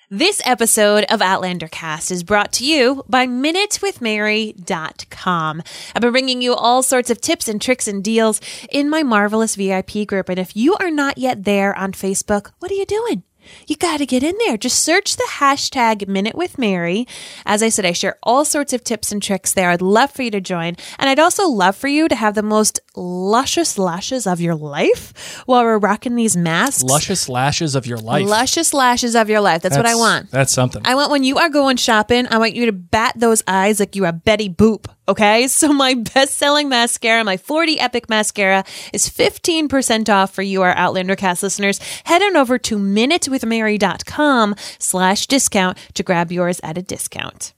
This episode of Outlander Cast is brought to you by MinuteWithMary.com. I've been bringing you all sorts of tips and tricks and deals in my marvelous VIP group. And if you are not yet there on Facebook, what are you doing? You got to get in there. Just search the hashtag Minute with Mary. As I said, I share all sorts of tips and tricks there. I'd love for you to join. And I'd also love for you to have the most luscious lashes of your life while we're rocking these masks. Luscious lashes of your life. Luscious lashes of your life. That's what I want. That's something. I want when you are going shopping, I want you to bat those eyes like you are Betty Boop. Okay, so my best-selling mascara, my 40 Epic Mascara, is 15% off for you, our Outlander Cast listeners. Head on over to minutewithmary.com/discount to grab yours at a discount.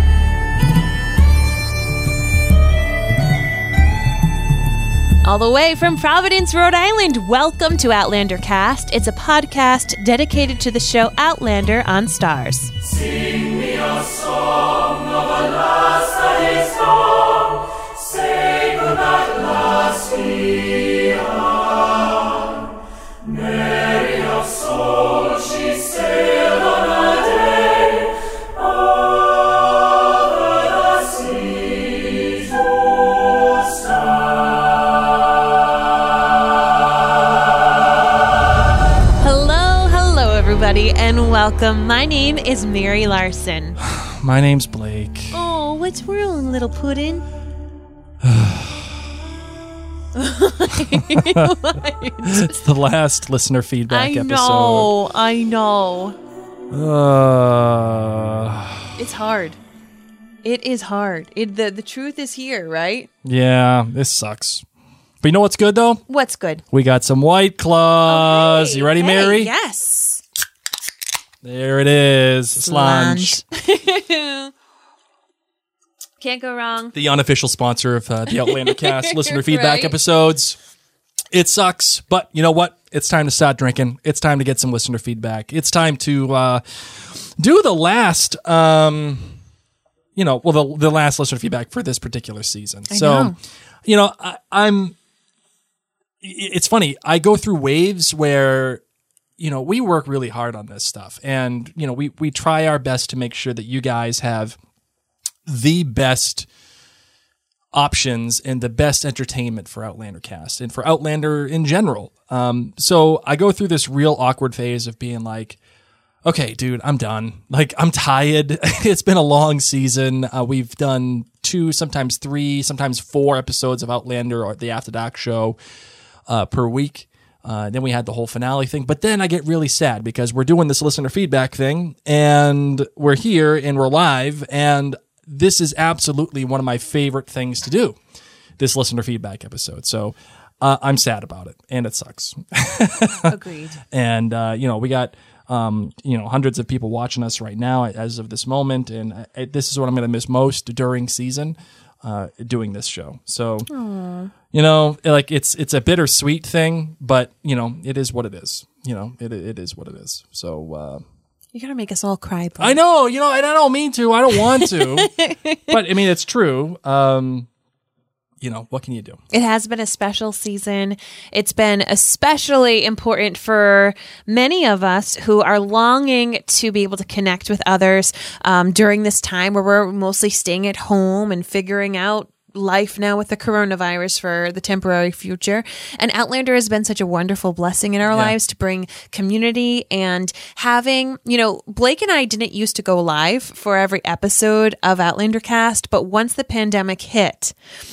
All the way from Providence, Rhode Island, welcome to Outlander Cast. It's a podcast dedicated to the show Outlander on Starz. Sing me a song of a last that is gone. Say goodnight, last we are. Mary of soul, she sailed on a day over the seas to Hello, everybody, and welcome. My name is Mary Larson. My name's Blake. Oh, what's wrong, little puddin'? It's the last listener feedback episode. I know. It's hard. It is hard. The truth is here, right? Yeah, this sucks. But you know what's good, though? What's good? We got some White Claws. You ready, Mary? Yes. There it is. Slange. Can't go wrong. The unofficial sponsor of the Outlander Cast listener feedback Right. episodes. It sucks, but you know what? It's time to start drinking. It's time to get some listener feedback. It's time to do the last, the last listener feedback for this particular season. I know. It's funny. I go through waves where, we work really hard on this stuff, and we try our best to make sure that you guys have the best options and the best entertainment for Outlander Cast and for Outlander in general. So I go through this real awkward phase of being like, okay, dude, I'm done. Like, I'm tired. It's been a long season. We've done 2, sometimes 3, sometimes 4 episodes of Outlander or the After Dark show per week. Then we had the whole finale thing. But then I get really sad because we're doing this listener feedback thing and we're here and we're live, and this is absolutely one of my favorite things to do, this listener feedback episode. So I'm sad about it, and it sucks. Agreed. And, we got, hundreds of people watching us right now as of this moment. And this is what I'm going to miss most during season, doing this show. So, it's a bittersweet thing, but, it is what it is. It is what it is. So, You're going to make us all cry. Blake. I know, and I don't mean to. I don't want to. But, it's true. What can you do? It has been a special season. It's been especially important for many of us who are longing to be able to connect with others during this time where we're mostly staying at home and figuring out life now with the coronavirus for the temporary future. And Outlander has been such a wonderful blessing in our lives to bring community and having, Blake and I didn't used to go live for every episode of Outlander Cast, but once the pandemic hit,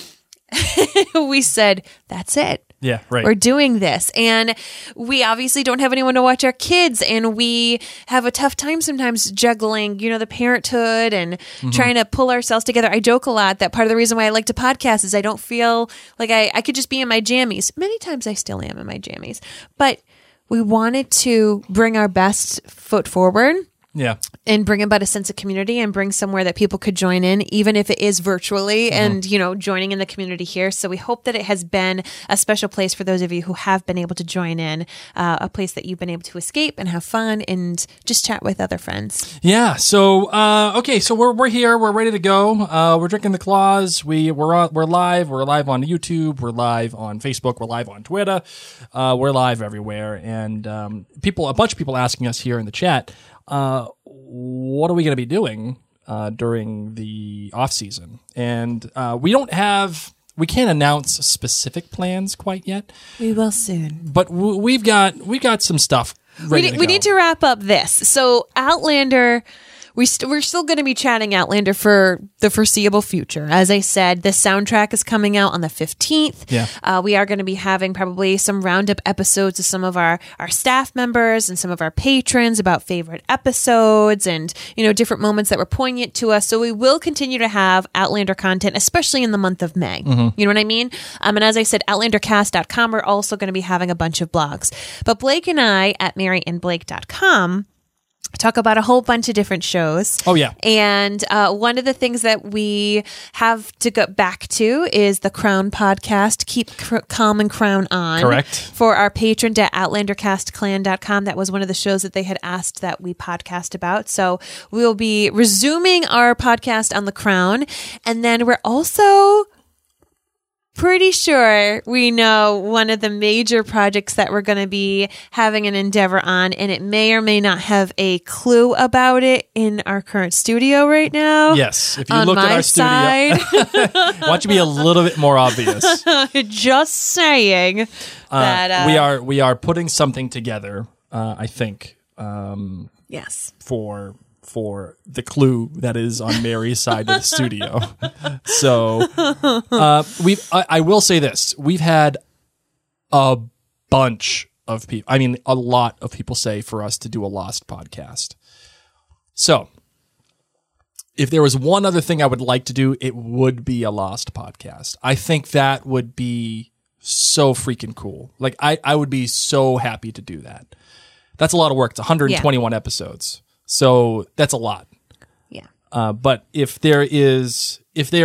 we said, that's it. Yeah, right. We're doing this. And we obviously don't have anyone to watch our kids. And we have a tough time sometimes juggling, the parenthood and trying to pull ourselves together. I joke a lot that part of the reason why I like to podcast is I don't feel like I could just be in my jammies. Many times I still am in my jammies. But we wanted to bring our best foot forward. Yeah. And bring about a sense of community and bring somewhere that people could join in, even if it is virtually and, joining in the community here. So we hope that it has been a special place for those of you who have been able to join in, a place that you've been able to escape and have fun and just chat with other friends. Yeah. So, okay. So we're here. We're ready to go. We're drinking the claws. We're live. We're live on YouTube. We're live on Facebook. We're live on Twitter. We're live everywhere. And, a bunch of people asking us here in the chat, what are we going to be doing during the off season? And we can't announce specific plans quite yet. We will soon. But we've got some stuff ready to go. We need to wrap up this. So Outlander, we're still going to be chatting Outlander for the foreseeable future. As I said, the soundtrack is coming out on the 15th. Yeah. We are going to be having probably some roundup episodes of some of our staff members and some of our patrons about favorite episodes and, different moments that were poignant to us. So we will continue to have Outlander content, especially in the month of May. Mm-hmm. You know what I mean? And as I said, outlandercast.com, we're also going to be having a bunch of blogs. But Blake and I at maryandblake.com talk about a whole bunch of different shows. Oh, yeah. And one of the things that we have to go back to is the Crown podcast, Keep Calm and Crown On. Correct. For our patron at outlandercastclan.com. That was one of the shows that they had asked that we podcast about. So we'll be resuming our podcast on the Crown. And then we're also pretty sure we know one of the major projects that we're going to be having an endeavor on, and it may or may not have a clue about it in our current studio right now. Yes. If you on look at my our studio, side. why don't you be a little bit more obvious? Just saying that we are putting something together, I think, yes. for the clue that is on Mary's side of the studio. So I will say this. We've had a bunch of people, a lot of people say for us to do a Lost podcast. So if there was one other thing I would like to do, it would be a Lost podcast. I think that would be so freaking cool. Like I would be so happy to do that. That's a lot of work. It's 121 episodes. So that's a lot. Yeah. But if there is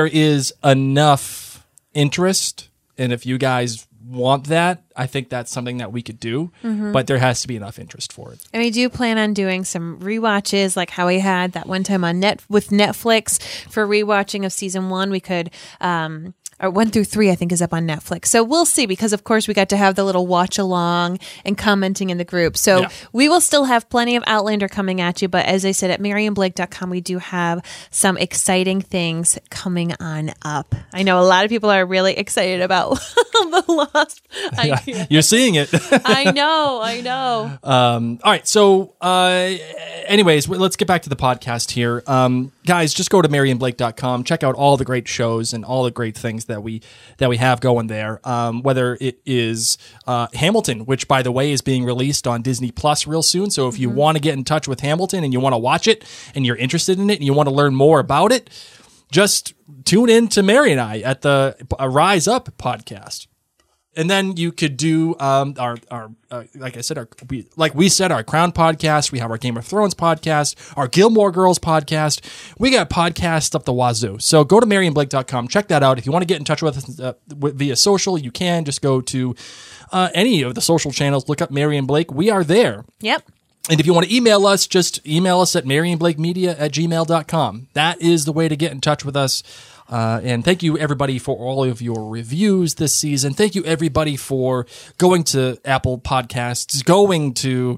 enough interest, and if you guys want that, I think that's something that we could do. Mm-hmm. But there has to be enough interest for it. And we do plan on doing some rewatches, like how we had that one time on with Netflix for rewatching of season 1. We could. Or 1 through 3, I think, is up on Netflix. So we'll see, because of course we got to have the little watch along and commenting in the group. So we will still have plenty of Outlander coming at you. But as I said, at maryandblake.com, we do have some exciting things coming on up. I know a lot of people are really excited about the Lost idea. You're seeing it. I know. All right. So anyways, let's get back to the podcast here. Guys, just go to maryandblake.com. Check out all the great shows and all the great things that we have going there. Whether it is Hamilton, which by the way is being released on Disney Plus real soon. So if you want to get in touch with Hamilton and you want to watch it and you're interested in it and you want to learn more about it, just tune in to Mary and I at the Rise Up podcast. And then you could do our like I said, our Crown podcast. We have our Game of Thrones podcast, our Gilmore Girls podcast. We got podcasts up the wazoo. So go to maryandblake.com. Check that out. If you want to get in touch with us via social, you can just go to any of the social channels. Look up Mary and Blake. We are there. Yep. And if you want to email us, just email us at maryandblakemedia@gmail.com. That is the way to get in touch with us. And thank you, everybody, for all of your reviews this season. Thank you, everybody, for going to Apple Podcasts, going to,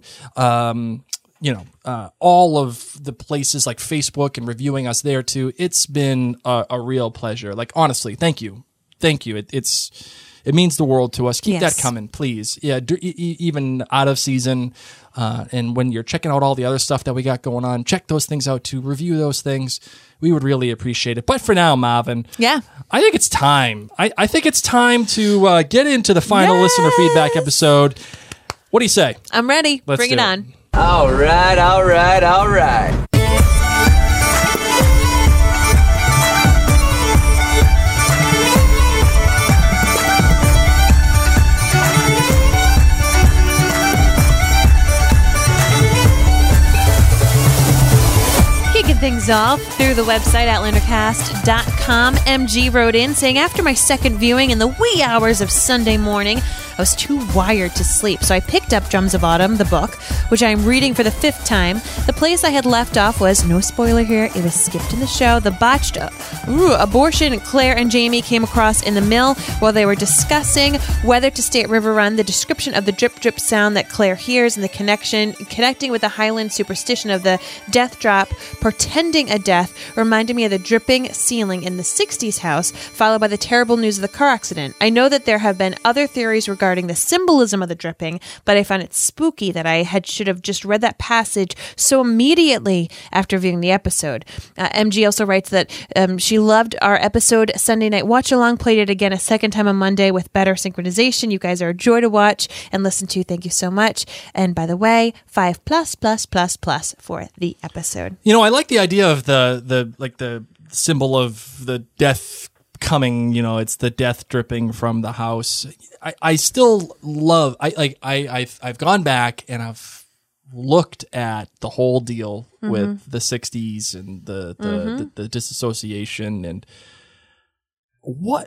all of the places like Facebook and reviewing us there, too. It's been a real pleasure. Like, honestly, thank you. Thank you. It means the world to us. Keep that coming, please. Yeah, even out of season. And when you're checking out all the other stuff that we got going on, check those things out too. Review those things. We would really appreciate it. But for now, Marvin, I think it's time. I think it's time to get into the final listener feedback episode. What do you say? I'm ready. Bring it on. All right. Kicking things off through the website, outlandercast.com. MG wrote in saying, after my second viewing in the wee hours of Sunday morning, I was too wired to sleep, so I picked up Drums of Autumn, the book, which I'm reading for the 5th time. The place I had left off was, no spoiler here, it was skipped in the show, the botched abortion Claire and Jamie came across in the mill while they were discussing whether to stay at River Run. The description of the drip drip sound that Claire hears and the connecting with the Highland superstition of the death drop portending a death reminded me of the dripping ceiling in the 60s house, followed by the terrible news of the car accident. I know that there have been other theories regarding the symbolism of the dripping, but I found it spooky that I should have just read that passage so immediately after viewing the episode. MG also writes that she loved our episode Sunday Night Watch Along, played it again a second time on Monday with better synchronization. You guys are a joy to watch and listen to. Thank you so much. And by the way, 5++++ for the episode. You know, I like the idea of the symbol of the death coming, you know, it's the death dripping from the house. I still love, I've gone back and I've looked at the whole deal with the 60s and the disassociation and what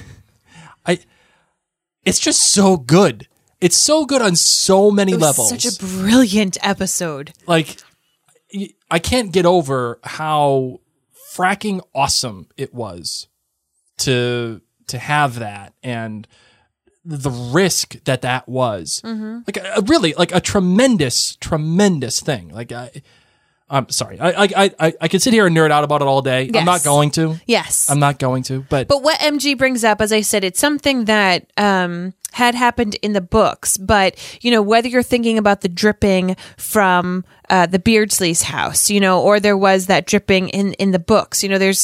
it's just so good. It's so good on so many levels. Such a brilliant episode. Like, I can't get over how fracking awesome it was to have that and the risk that was. Like a tremendous thing. Like I'm sorry. I could sit here and nerd out about it all day. Yes. I'm not going to. Yes. I'm not going to. But what MG brings up, as I said, it's something that had happened in the books. But, you know, whether you're thinking about the dripping from the Beardsley's house, you know, or there was that dripping in the books, you know, there's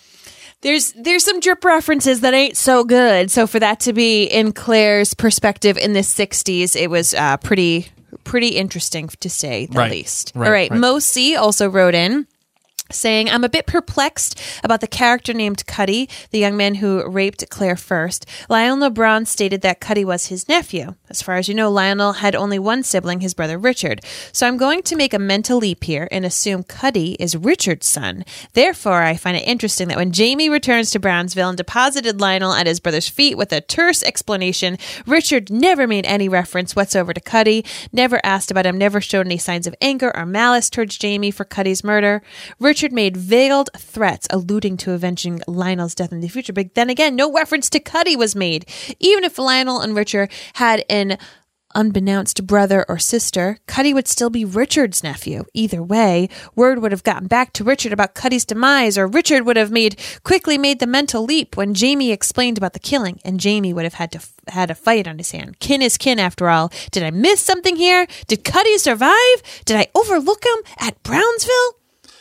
some drip references that ain't so good. So for that to be in Claire's perspective in the 60s, it was pretty interesting to say the least. All right. Mo C also wrote in saying, I'm a bit perplexed about the character named Cuddy, the young man who raped Claire first. Lionel Brown stated that Cuddy was his nephew. As far as you know, Lionel had only one sibling, his brother Richard. So I'm going to make a mental leap here and assume Cuddy is Richard's son. Therefore, I find it interesting that when Jamie returns to Brownsville and deposited Lionel at his brother's feet with a terse explanation, Richard never made any reference whatsoever to Cuddy, never asked about him, never showed any signs of anger or malice towards Jamie for Cuddy's murder. Richard made veiled threats alluding to avenging Lionel's death in the future, but then again, no reference to Cuddy was made. Even if Lionel and Richard had an unbeknownst brother or sister, Cuddy would still be Richard's nephew. Either way, word would have gotten back to Richard about Cuddy's demise, or Richard would have quickly made the mental leap when Jamie explained about the killing, and Jamie would have had a fight on his hand. Kin is kin, after all. Did I miss something here? Did Cuddy survive? Did I overlook him at Brownsville?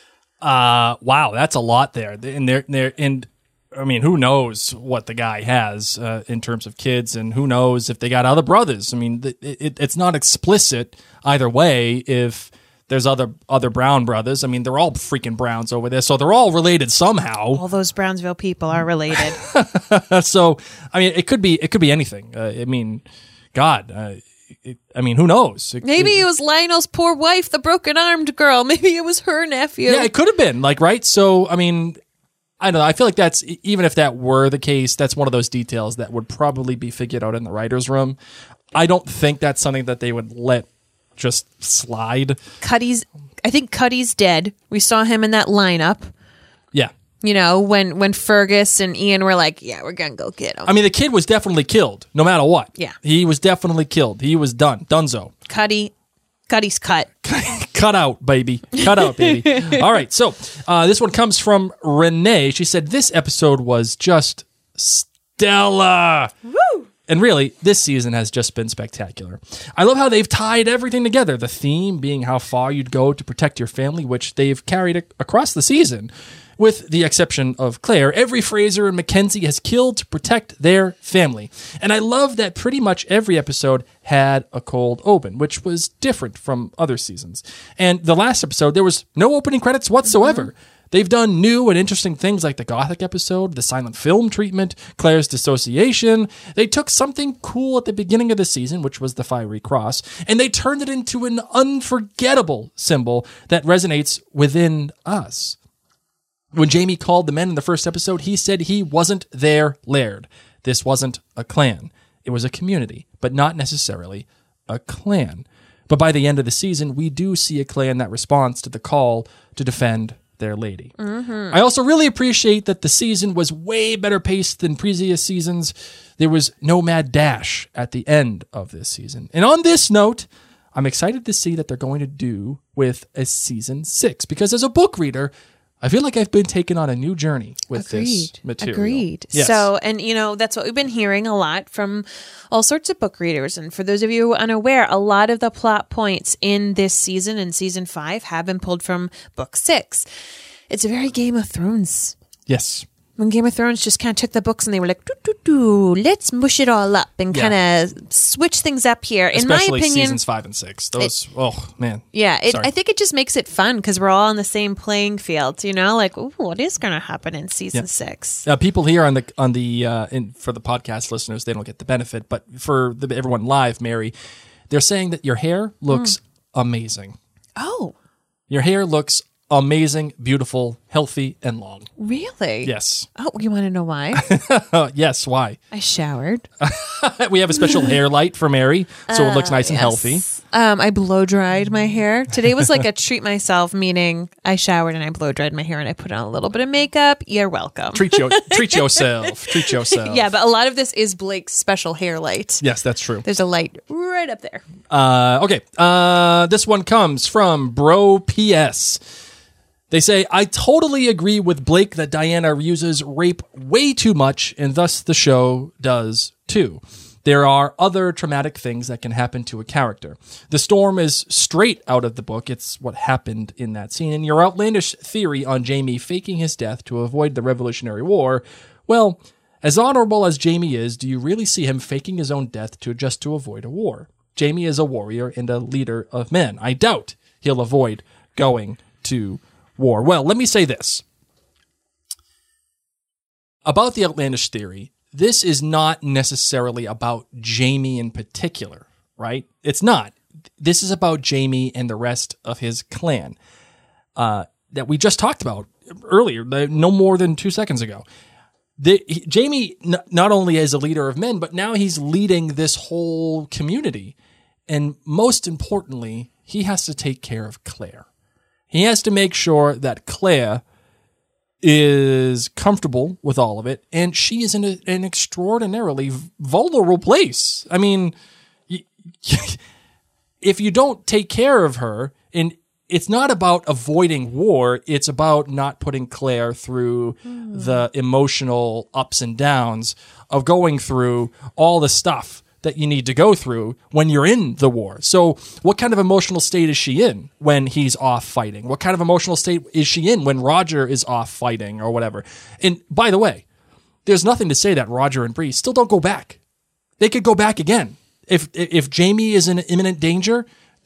Wow, that's a lot there. And I mean, who knows what the guy has in terms of kids, and who knows if they got other brothers. I mean, it's not explicit either way if there's other Brown brothers. I mean, they're all freaking Browns over there, so they're all related somehow. All those Brownsville people are related. So, I mean, it could be anything. I mean, God. Who knows? Maybe it was Lionel's poor wife, the broken-armed girl. Maybe it was her nephew. Yeah, it could have been, right? So, I mean, I don't know. I feel like that's, even if that were the case, that's one of those details that would probably be figured out in the writer's room. I don't think that's something that they would let just slide. I think Cuddy's dead. We saw him in that lineup. Yeah. You know, when Fergus and Ian were like, yeah, we're going to go get him. I mean, the kid was definitely killed, no matter what. Yeah. He was definitely killed. He was done. Dunzo. Cuddy's cut. Cut out, baby. Cut out, baby. All right, so this one comes from Renee. She said, this episode was just stellar. Woo! And really, this season has just been spectacular. I love how they've tied everything together. The theme being how far you'd go to protect your family, which they've carried across the season. With the exception of Claire, every Fraser and Mackenzie has killed to protect their family. And I love that pretty much every episode had a cold open, which was different from other seasons. And the last episode, there was no opening credits whatsoever. Mm-hmm. They've done new and interesting things like the Gothic episode, the silent film treatment, Claire's dissociation. They took something cool at the beginning of the season, which was the fiery cross, and they turned it into an unforgettable symbol that resonates within us. When Jamie called the men in the first episode, he said he wasn't their laird. This wasn't a clan. It was a community, but not necessarily a clan. But by the end of the season, we do see a clan that responds to the call to defend their lady. I also really appreciate that the season was way better paced than previous seasons. There was no mad dash at the end of this season. And on this note, I'm excited to see that they're going to do with a season 6, because as a book reader, I feel like I've been taken on a new journey with this material. Agreed. Yes. So, and that's what we've been hearing a lot from all sorts of book readers. And for those of you unaware, a lot of the plot points in this season, in season 5, have been pulled from book 6. It's a very Game of Thrones. Yes. When Game of Thrones just kind of took the books and they were like, let's mush it all up and kind of switch things up here. In Especially my opinion, seasons 5 and 6. Those, oh, man. yeah, Sorry. I think it just makes it fun because we're all on the same playing field, like, ooh, what is going to happen in season 6? People here for the podcast listeners, they don't get the benefit, but for everyone live, Mary, they're saying that your hair looks amazing. Oh, Your hair looks amazing, beautiful, healthy, and long. really? Yes. Oh, you want to know why? Yes, why? I showered. We have a special hair light for Mary, so it looks nice and healthy. I blow dried my hair. Today was like a treat myself, meaning I showered and I blow dried my hair and I put on a little bit of makeup. You're welcome. Treat yourself. Treat yourself. Yeah, but a lot of this is Blake's special hair light. Yes, that's true. There's a light right up there. Okay. This one comes from Bro PS. They say, I totally agree with Blake that Diana uses rape way too much, and thus the show does too. There are other traumatic things that can happen to a character. The storm is straight out of the book. It's what happened in that scene. And your outlandish theory on Jaime faking his death to avoid the Revolutionary War, well, as honorable as Jaime is, do you really see him faking his own death just to avoid a war? Jaime is a warrior and a leader of men. I doubt he'll avoid going to war. Well, let me say this. About the outlandish theory, this is not necessarily about Jaime in particular, right? It's not. This is about Jaime and the rest of his clan that we just talked about earlier, no more than 2 seconds ago. Jaime not only is a leader of men, but now he's leading this whole community. And most importantly, he has to take care of Claire. He has to make sure that Claire is comfortable with all of it, and she is in an extraordinarily vulnerable place. I mean, if you don't take care of her, and it's not about avoiding war, it's about not putting Claire through the emotional ups and downs of going through all the stuff that you need to go through when you're in the war. So what kind of emotional state is she in when he's off fighting? What kind of emotional state is she in when Roger is off fighting or whatever? And by the way, there's nothing to say that Roger and Bree still don't go back. They could go back again. If Jaime is in imminent danger,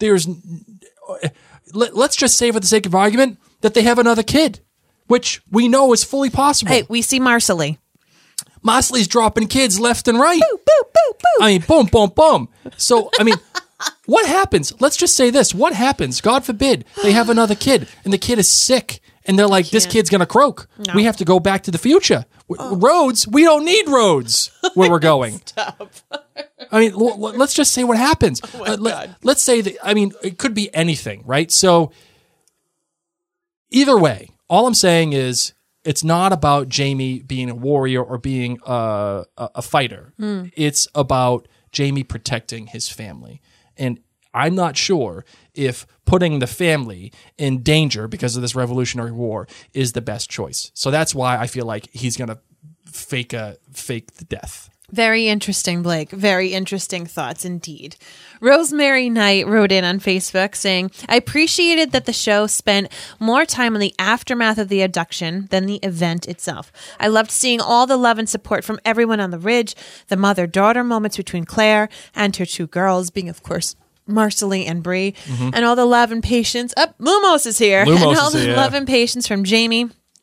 let's just say for the sake of argument that they have another kid, which we know is fully possible. Hey, we see Marcelly. Mosley's dropping kids left and right. Boo, boo, boo, boo. I mean, boom, boom, boom. So, I mean, what happens? Let's just say this. What happens? God forbid they have another kid and the kid is sick and they're like, this kid's going to croak. No. We have to go back to the future. Roads, we don't need roads where we're going. Stop. I mean, let's just say what happens. Let's say that, I mean, it could be anything, right? So, either way, all I'm saying is, it's not about Jaime being a warrior or being a fighter. It's about Jaime protecting his family. And I'm not sure if putting the family in danger because of this Revolutionary War is the best choice. So that's why I feel like he's going to fake the death. Very interesting, Blake. Very interesting thoughts indeed. Rosemary Knight wrote in on Facebook saying, I appreciated that the show spent more time on the aftermath of the abduction than the event itself. I loved seeing all the love and support from everyone on the ridge, the mother-daughter moments between Claire and her two girls, being, of course, Marcelly and Bree, and all the love and patience. Lumos is here. Lumos and all is the here, love and patience from Jaime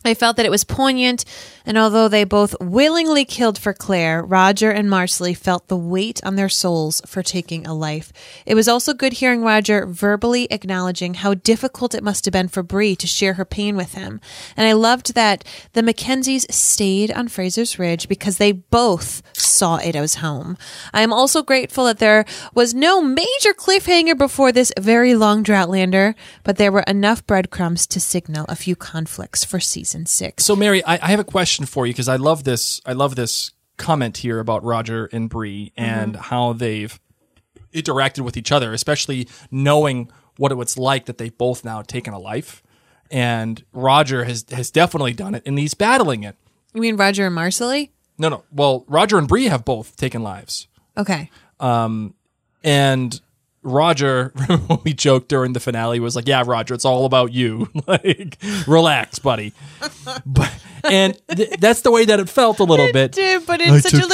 I felt that it was poignant, and although they both willingly killed for Claire, Roger and Marcelly felt the weight on their souls for taking a life. It was also good hearing Roger verbally acknowledging how difficult it must have been for Bree to share her pain with him. And I loved that the Mackenzies stayed on Fraser's Ridge because they both saw it as home. I am also grateful that there was no major cliffhanger before this very long Droughtlander, but there were enough breadcrumbs to signal a few conflicts for season 6. So, Mary, I have a question for you because I love this comment here about Roger and Bree and how they've interacted with each other, especially knowing what it was like that they've both now taken a life. And Roger has definitely done it, and he's battling it. You mean Roger and Marcelly? No. Well, Roger and Bree have both taken lives. Okay. And Roger, when we joked during the finale, was like, "Yeah, Roger, it's all about you. Like, relax, buddy." And that's the way that it felt a little bit. Did, but in such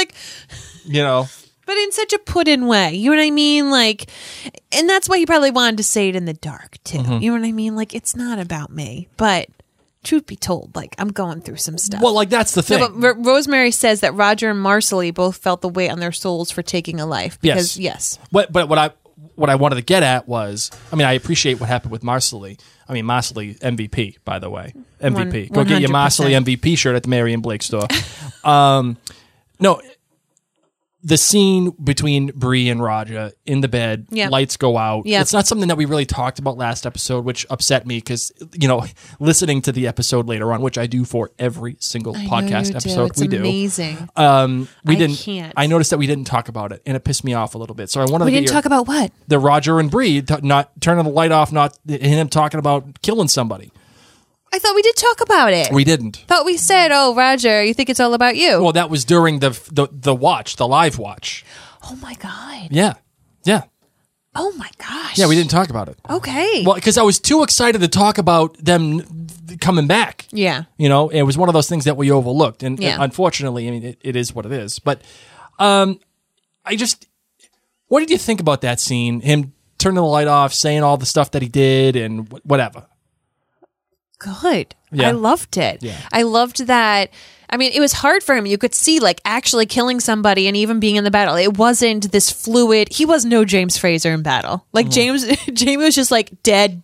a put-in way. You know what I mean? Like, and that's why he probably wanted to say it in the dark too. You know what I mean? Like, it's not about me, but truth be told, like, I'm going through some stuff. Well, like, that's the thing. No, but Rosemary says that Roger and Marcelly both felt the weight on their souls for taking a life. Because, yes. But what I wanted to get at was, I mean, I appreciate what happened with Marcelly. I mean, Marcelly MVP, by the way. MVP. Go get your Marcelly MVP shirt at the Mary and Blake store. No, the scene between Bree and Roger in the bed, lights go out. Yep. It's not something that we really talked about last episode, which upset me because, listening to the episode later on, which I do for every single podcast episode we do. It's amazing. Can't. I noticed that we didn't talk about it, and it pissed me off a little bit. So I wanted to didn't talk about what? The Roger and Bree not turning the light off, not him talking about killing somebody. I thought we did talk about it. We didn't. Thought we said, "Oh, Roger, you think it's all about you?" Well, that was during the watch, the live watch. Oh my god. Yeah. Oh my gosh. Yeah, we didn't talk about it. Okay. Well, because I was too excited to talk about them coming back. Yeah. It was one of those things that we overlooked, and unfortunately, I mean, it is what it is. But what did you think about that scene? Him turning the light off, saying all the stuff that he did, and whatever. Good. Yeah. I loved it. Yeah. I loved that. I mean, it was hard for him. You could see, like, actually killing somebody and even being in the battle. It wasn't this fluid. He was no James Fraser in battle. Like, James was just like dead,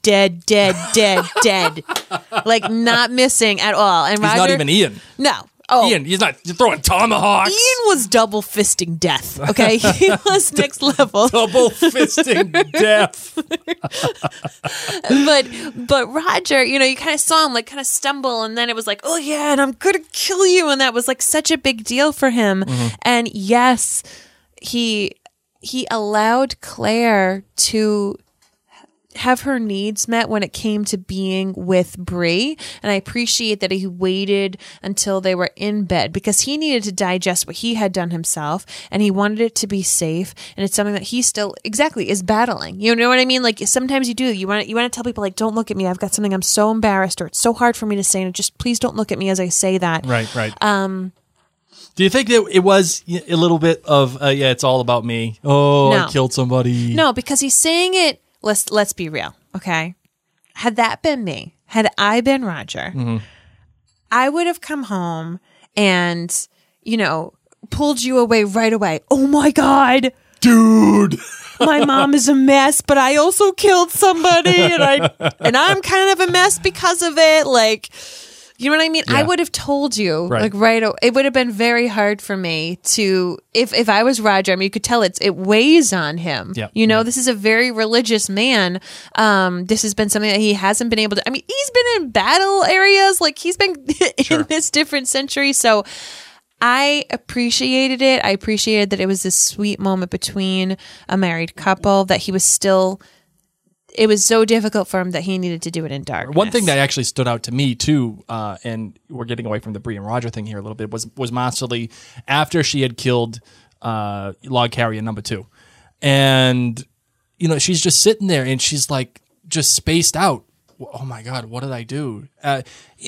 like not missing at all. And Roger, he's not even Ian. No. Oh, Ian, he's throwing tomahawks. Ian was double fisting death. Okay, he was next level. Double fisting death. But Roger, you kind of saw him like kind of stumble, and then it was like, oh yeah, and I'm gonna kill you, and that was like such a big deal for him. And yes, he allowed Claire to have her needs met when it came to being with Bree, and I appreciate that he waited until they were in bed because he needed to digest what he had done himself, and he wanted it to be safe, and it's something that he still is battling. You know what I mean? Like, sometimes you want to tell people, like, don't look at me, I've got something I'm so embarrassed, or it's so hard for me to say, and just please don't look at me as I say that. Right. Do you think that it was a little bit of it's all about me? Oh, no. I killed somebody. No, because he's saying it. Let's be real, okay? Had that been me, had I been Roger, I would have come home and, pulled you away right away. Oh my God. Dude. My mom is a mess, but I also killed somebody, and I'm kind of a mess because of it. Like, you know what I mean? Yeah. I would have told you, like, right away. It would have been very hard for me to, if I was Roger, I mean, you could tell it weighs on him. Yep. This is a very religious man. This has been something that he hasn't been able to, I mean, he's been in battle areas, like, he's been in this different century. So I appreciated it. I appreciated that it was this sweet moment between a married couple, that he was still, it was so difficult for him that he needed to do it in darkness. One thing that actually stood out to me too, and we're getting away from the Bree and Roger thing here a little bit, was Marcelly after she had killed Log Carrier number 2, and she's just sitting there and she's like just spaced out. Oh my God, what did I do? And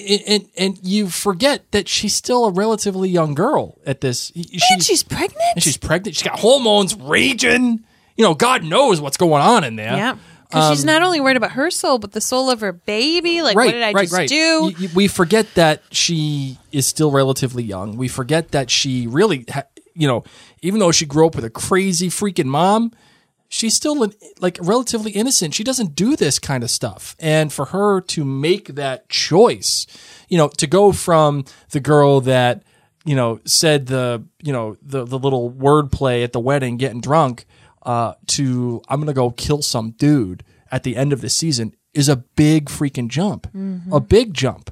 you forget that she's still a relatively young girl at this. And she's pregnant. And she's pregnant. She's got hormones raging. God knows what's going on in there. Yeah. Because she's not only worried about her soul, but the soul of her baby. Like, what did I just do? We forget that she is still relatively young. We forget that she really, even though she grew up with a crazy freaking mom, she's still like relatively innocent. She doesn't do this kind of stuff. And for her to make that choice, to go from the girl that, said the little wordplay at the wedding, getting drunk, to I'm going to go kill some dude at the end of the season is a big freaking jump, a big jump.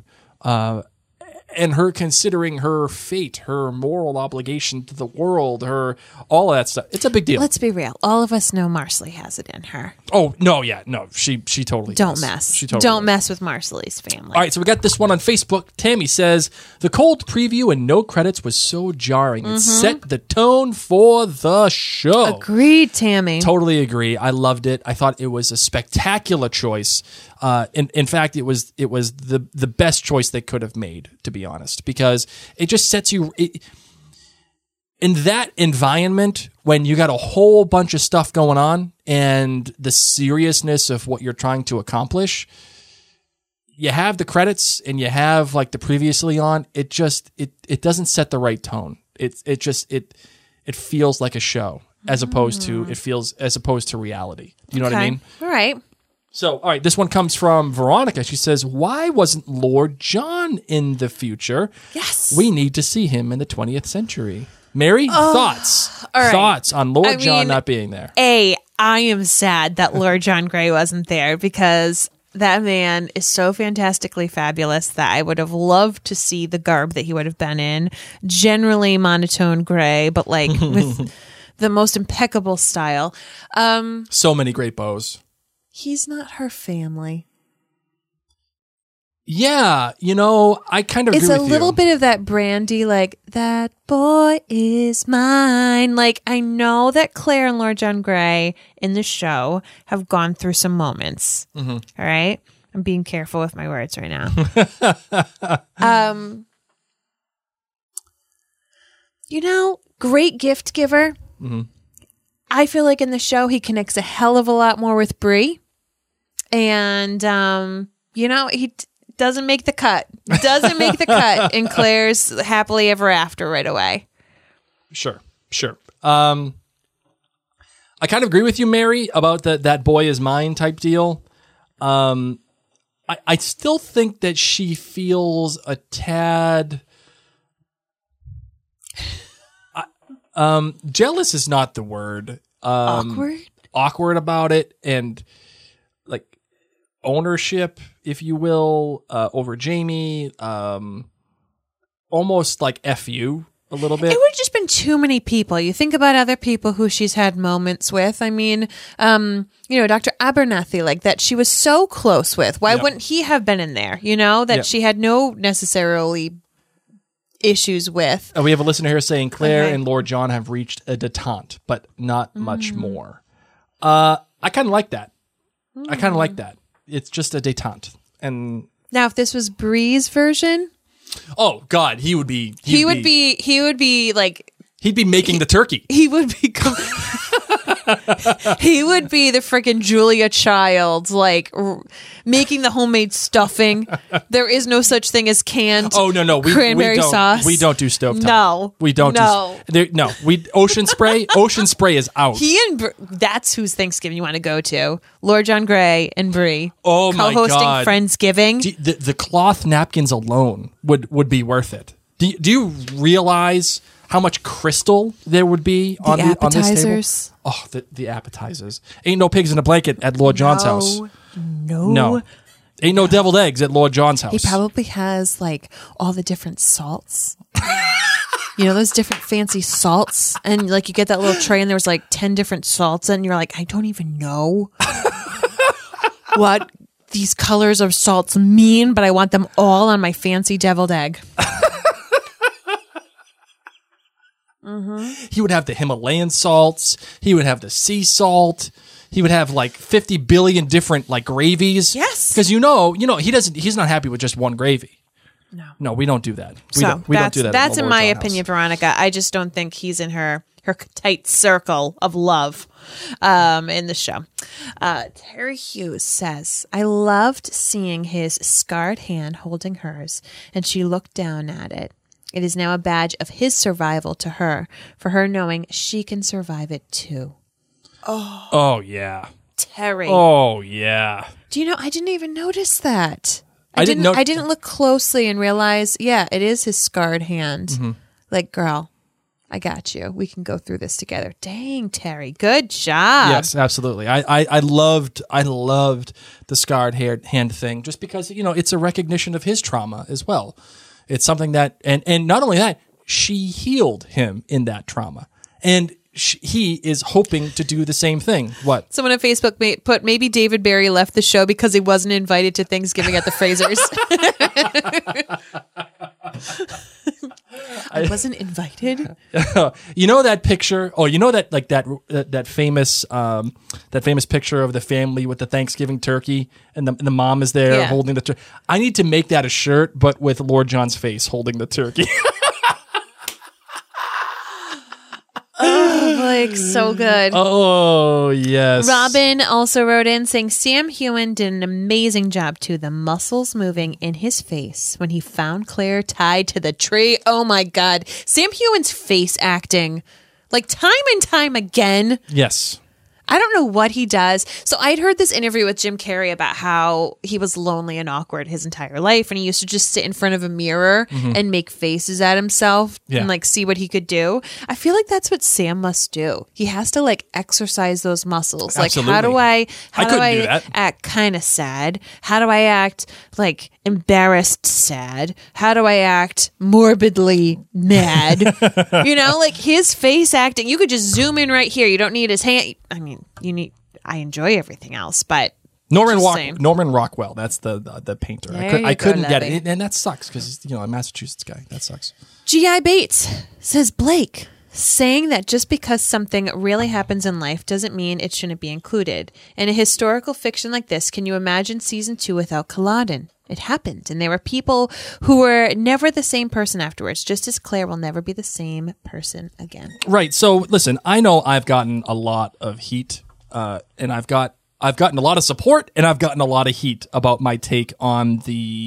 And her considering her fate, her moral obligation to the world, all of that stuff. It's a big deal. Let's be real. All of us know Marcelly has it in her. Oh, no, yeah, no. She totally Don't does. mess. She totally Don't does. mess with Marcelly's family. All right, so we got this one on Facebook. Tammy says, the cold preview and no credits was so jarring. It set the tone for the show. Agreed, Tammy. Totally agree. I loved it. I thought it was a spectacular choice. In fact, it was the best choice they could have made, to be honest, because it just sets you in that environment when you got a whole bunch of stuff going on and the seriousness of what you're trying to accomplish. You have the credits and you have like the previously on. It just it doesn't set the right tone. It feels like a show as opposed to reality. You know what I mean? All right. So, all right, this one comes from Veronica. She says, why wasn't Lord John in the future? Yes. We need to see him in the 20th century. Mary, thoughts? all right. Thoughts on Lord John mean, not being there? I am sad that Lord John Grey wasn't there because that man is so fantastically fabulous that I would have loved to see the garb that he would have been in. Generally monotone gray, but like with the most impeccable style. So many great bows. He's not her family. Yeah, I kind of agree with you. It's a little bit of that Brandy, like, that boy is mine. Like, I know that Claire and Lord John Grey in the show have gone through some moments. Mm-hmm. All right? I'm being careful with my words right now. Great gift giver. Mm-hmm. I feel like in the show he connects a hell of a lot more with Bree. And, he doesn't make the cut. Doesn't make the cut in Claire's happily ever after right away. Sure. I kind of agree with you, Mary, about that boy is mine type deal. I still think that she feels a tad... jealous is not the word. Awkward about it, and like ownership, if you will, over Jamie. Almost like F you a little bit. It would have just been too many people. You think about other people who she's had moments with. I mean, Dr. Abernathy, like that she was so close with. Why wouldn't he have been in there? That she had no necessarily issues with. We have a listener here saying Claire and Lord John have reached a detente, but not much more. I kind of like that. It's just a detente. And now, if this was Bree's version, oh God, he would be like he'd be making the turkey. He would be. He would be the freaking Julia Childs, like making the homemade stuffing. There is no such thing as canned. Oh no, cranberry sauce. We don't do stovetop. No, we don't. No, Ocean Spray. Ocean Spray is out. That's whose Thanksgiving you want to go to. Lord John Grey and Bree. Oh my God, co-hosting Friendsgiving. The cloth napkins alone would be worth it. Do you realize how much crystal there would be on this table? Oh, the appetizers. Ain't no pigs in a blanket at Lord John's house. No. Ain't no deviled eggs at Lord John's house. He probably has like all the different salts. Those different fancy salts. And like you get that little tray and there was like 10 different salts and you're like, I don't even know what these colors of salts mean, but I want them all on my fancy deviled egg. Mm-hmm. He would have the Himalayan salts. He would have the sea salt. He would have like 50 billion different like gravies. Yes, because he's not happy with just one gravy, No, we don't do that. We So don't do that. That's the in Lord my John opinion, house. Veronica. I just don't think he's in her tight circle of love in the show. Terry Hughes says, I loved seeing his scarred hand holding hers, and she looked down at it. It is now a badge of his survival to her, for her knowing she can survive it too. Oh yeah. Terry. Oh yeah. Do you know, I didn't even notice that. I didn't know- I didn't look closely and realize, yeah, it is his scarred hand. Mm-hmm. Like, girl, I got you. We can go through this together. Dang, Terry, good job. Yes, absolutely. I loved the scarred hand thing just because it's a recognition of his trauma as well. It's something that and not only that, she healed him in that trauma, and he is hoping to do the same thing. What? Someone on Facebook put maybe David Barry left the show because he wasn't invited to Thanksgiving at the Frasers. I wasn't invited. You know that picture? Oh, you know that like that famous picture of the family with the Thanksgiving turkey, and the mom is there Yeah. holding the turkey. I need to make that a shirt, but with Lord John's face holding the turkey. Like, so good. Oh yes, Robin also wrote in saying Sam Hewen did an amazing job too. The muscles moving in his face when he found Claire tied to the tree. Oh my God. Sam Hewen's face acting, like time and time again. Yes. I don't know what he does. So I'd heard this interview with Jim Carrey about how he was lonely and awkward his entire life, and he used to just sit in front of a mirror and make faces at himself Yeah. and like see what he could do. I feel like that's what Sam must do. He has to like exercise those muscles. Like, how do Absolutely. I couldn't do that. act kind of sad? How do I act like embarrassed sad? How do I act morbidly mad? Like his face acting, you could just zoom in right here. You don't need his hand. I mean, I enjoy everything else, but Norman just saying. Rockwell. That's the painter. There I you couldn't go, get Levy. it, and that sucks because he's a Massachusetts guy. That sucks. G.I. Bates says Blake saying that just because something really happens in life doesn't mean it shouldn't be included. In a historical fiction like this, can you imagine season 2 without Culloden? It happened, and there were people who were never the same person afterwards, just as Claire will never be the same person again. Right. So listen, I know I've gotten a lot of heat, and I've gotten a lot of support, and I've gotten a lot of heat about my take on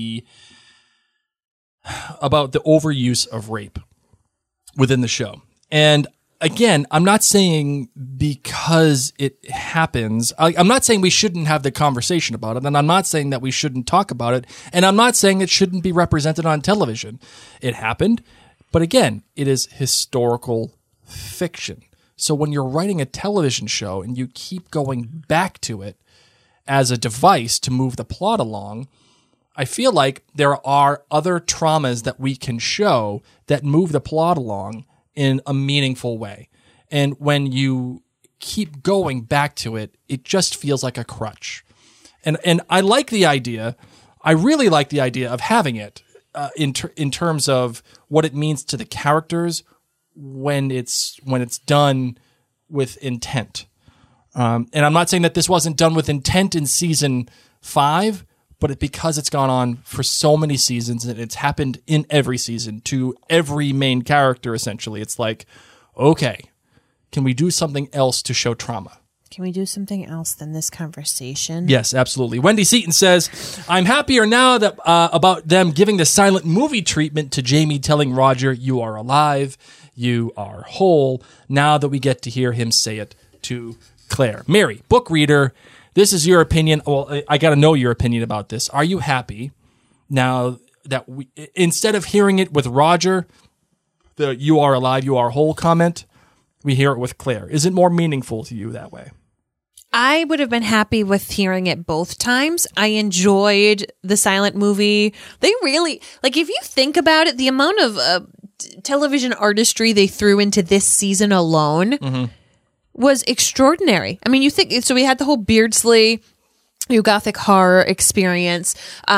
about the overuse of rape within the show. And again, I'm not saying because it happens, I'm not saying we shouldn't have the conversation about it, and I'm not saying that we shouldn't talk about it, and I'm not saying it shouldn't be represented on television. It happened, but again, it is historical fiction. So when you're writing a television show and you keep going back to it as a device to move the plot along, I feel like there are other traumas that we can show that move the plot along in a meaningful way. And when you keep going back to it, it just feels like a crutch. And I like the idea. I really like the idea of having it in terms of what it means to the characters when it's done with intent. And I'm not saying that this wasn't done with intent in season 5, but because it's gone on for so many seasons and it's happened in every season to every main character, essentially, it's like, okay, can we do something else to show trauma? Can we do something else than this conversation? Yes, absolutely. Wendy Seaton says, I'm happier now that about them giving the silent movie treatment to Jamie telling Roger, you are alive, you are whole, now that we get to hear him say it to Claire. Mary, book reader, this is your opinion. Well, I got to know your opinion about this. Are you happy now that we, instead of hearing it with Roger, the you are alive, you are whole comment, we hear it with Claire? Is it more meaningful to you that way? I would have been happy with hearing it both times. I enjoyed the silent movie. They really, like, if you think about it, the amount of television artistry they threw into this season alone was extraordinary. I mean, you think, so we had the whole Beardsley Gothic horror experience.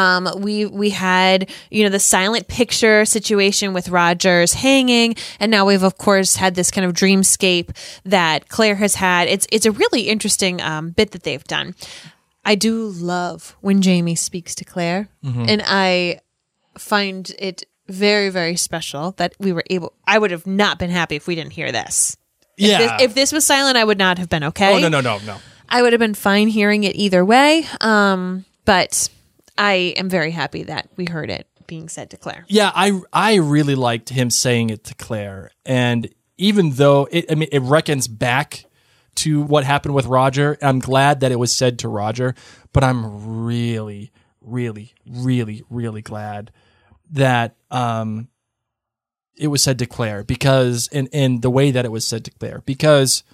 We had, the silent picture situation with Rogers hanging, and now we've of course had this kind of dreamscape that Claire has had. It's a really interesting bit that they've done. I do love when Jamie speaks to Claire, and I find it very, very special that we were able. I would have not been happy if we didn't hear this. If this was silent, I would not have been okay. Oh, no. I would have been fine hearing it either way. But I am very happy that we heard it being said to Claire. Yeah, I really liked him saying it to Claire. And even though it reckons back to what happened with Roger, I'm glad that it was said to Roger, but I'm really, really, really, really glad that it was said to Claire, because in the way that it was said to Claire, because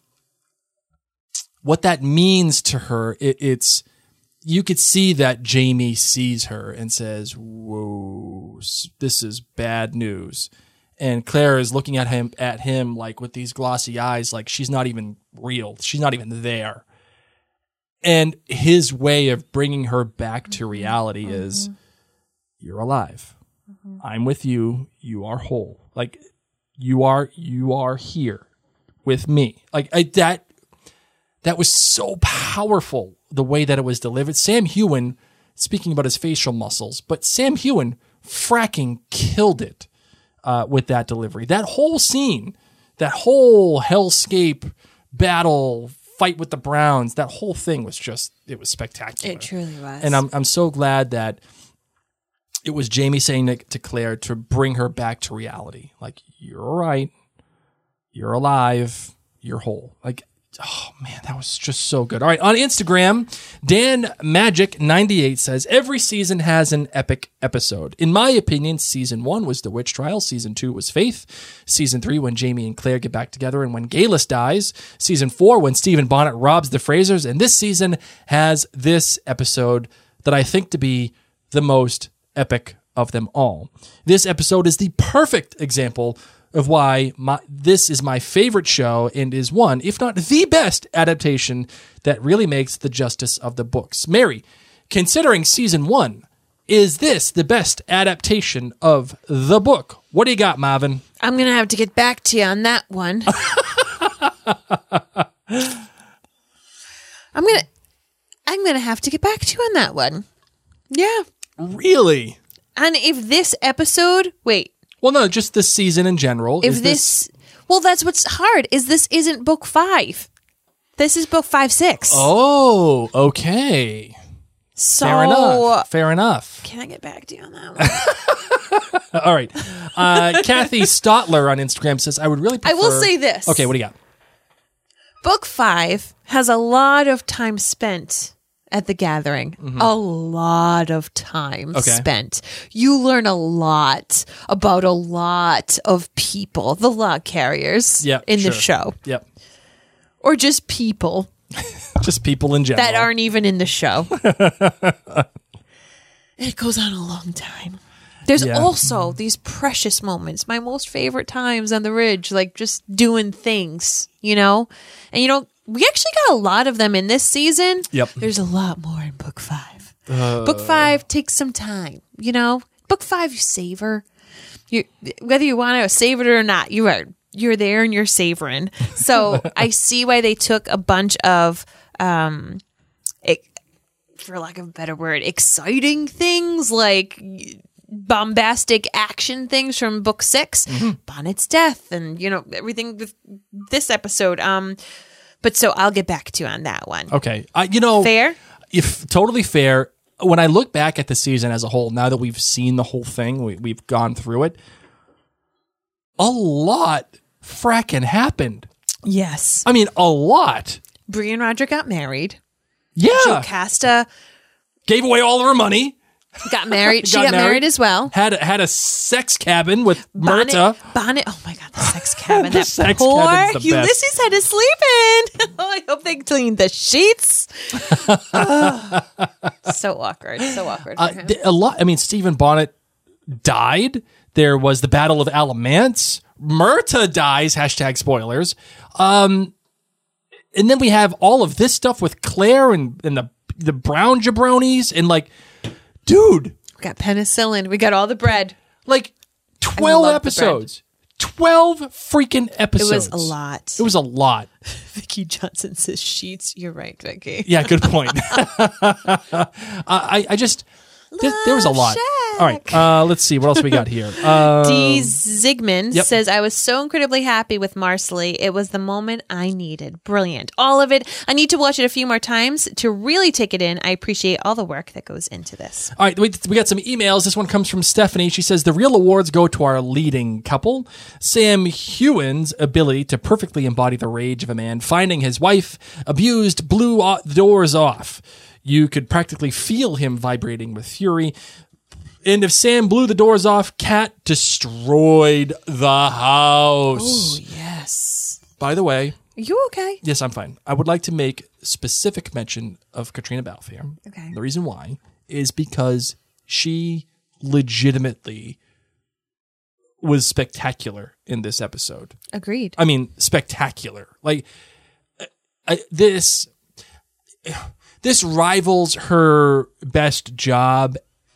what that means to her, it's you could see that Jamie sees her and says, "Whoa, this is bad news." And Claire is looking at him like with these glossy eyes, like she's not even real. She's not even there. And his way of bringing her back to reality is, you're alive. I'm with you. You are whole. Like you are here with me. Like that was so powerful, the way that it was delivered. Sam Heughan, speaking about his facial muscles, but Sam Heughan fracking killed it with that delivery. That whole scene, that whole hellscape battle, fight with the Browns, that whole thing was it was spectacular. It truly was. And I'm so glad that it was Jamie saying to Claire to bring her back to reality. Like, you're all right. You're alive. You're whole. Like, oh man, that was just so good. All right, on Instagram, Dan Magic 98 says, every season has an epic episode. In my opinion, season 1 was The Witch Trial. Season 2 was Faith. Season 3, when Jamie and Claire get back together and when Galus dies. Season 4, when Stephen Bonnet robs the Frasers. And this season has this episode that I think to be the most epic of them all. This episode is the perfect example of why this is my favorite show and is one, if not the best adaptation that really makes the justice of the books. Mary, considering season 1, is this the best adaptation of the book? What do you got, Marvin? I'm going to have to get back to you on that one. I'm going to have to get back to you on that one. Yeah. Really? And if this episode, well, no, just this season in general. If well, that's what's hard, is this isn't book 5. This is book 5, 6. Oh, okay. So Fair enough. Can I get back to you on that one? All right. Kathy Stotler on Instagram says, I would really prefer... I will say this. Okay, what do you got? Book 5 has a lot of time spent at the gathering. A lot of time spent. You learn a lot about a lot of people, the log carriers the show. Yep. Or just people. Just people in general. That aren't even in the show. It goes on a long time. There's also these precious moments, my most favorite times on the Ridge, like just doing things, And we actually got a lot of them in this season. Yep. There's a lot more in book 5. Book 5 takes some time, Book 5 you savor. Whether you want to savor it or not, you're there and you're savoring. So I see why they took a bunch of for lack of a better word, exciting things like bombastic action things from book 6, Bonnet's death and everything with this episode. But so I'll get back to you on that one. Okay. Fair? If totally fair. When I look back at the season as a whole, now that we've seen the whole thing, we've gone through it, a lot fracking happened. Yes. I mean, a lot. Bree and Roger got married. Yeah. Jocasta gave away all of her money. Got married. She got married as well. Had a sex cabin with Myrta. Bonnet. Oh my God, the sex cabin. The that sex poor cabin's the best. Ulysses had to sleep in. I hope they cleaned the sheets. So awkward. So awkward for him. A lot. I mean, Stephen Bonnet died. There was the Battle of Alamance. Myrta dies. # spoilers. And then we have all of this stuff with Claire and the Brown jabronis and dude. We got penicillin. We got all the bread. 12 episodes. 12 freaking episodes. It was a lot. It was a lot. Vicky Johnson says sheets. You're right, Vicky. Yeah, good point. I just... There was a lot. All right, let's see. What else we got here? D. Zygmunt Yep. says, I was so incredibly happy with Marcelly. It was the moment I needed. Brilliant. All of it. I need to watch it a few more times to really take it in. I appreciate all the work that goes into this. All right, we got some emails. This one comes from Stephanie. She says, the real awards go to our leading couple. Sam Hewen's ability to perfectly embody the rage of a man finding his wife abused blew the doors off. You could practically feel him vibrating with fury. And if Sam blew the doors off, Kat destroyed the house. Oh, yes. By the way, Are you okay? yes, I'm fine. I would like to make specific mention of Katrina Balfe here. Okay. The reason why is because she legitimately was spectacular in this episode. Agreed. I mean, spectacular. Like, this rivals her best job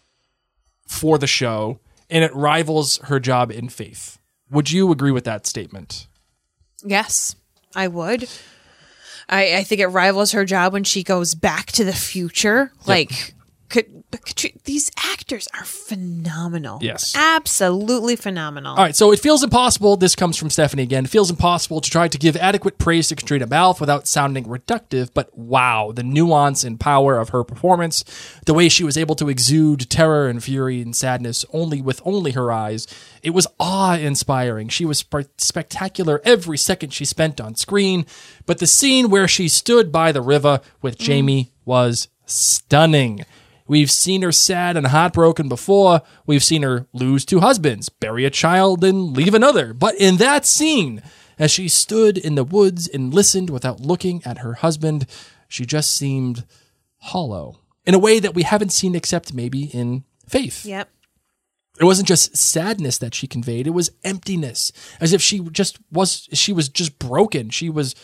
for the show, and it rivals her job in Faith. Would you agree with that statement? Yes, I would. I think it rivals her job when she goes back to the future. Like, these actors are phenomenal. Yes. Absolutely phenomenal. All right, so it feels impossible. This comes from Stephanie again. It feels impossible to try to give adequate praise to Katrina Balfe without sounding reductive, but wow, the nuance and power of her performance, the way she was able to exude terror and fury and sadness with only her eyes, it was awe-inspiring. She was spectacular every second she spent on screen, but the scene where she stood by the river with Jamie was stunning. We've seen her sad and heartbroken before. We've seen her lose 2 husbands, bury a child, and leave another. But in that scene, as she stood in the woods and listened without looking at her husband, she just seemed hollow in a way that we haven't seen except maybe in Faith. Yep. It wasn't just sadness that she conveyed. It was emptiness, as if she was just broken. She was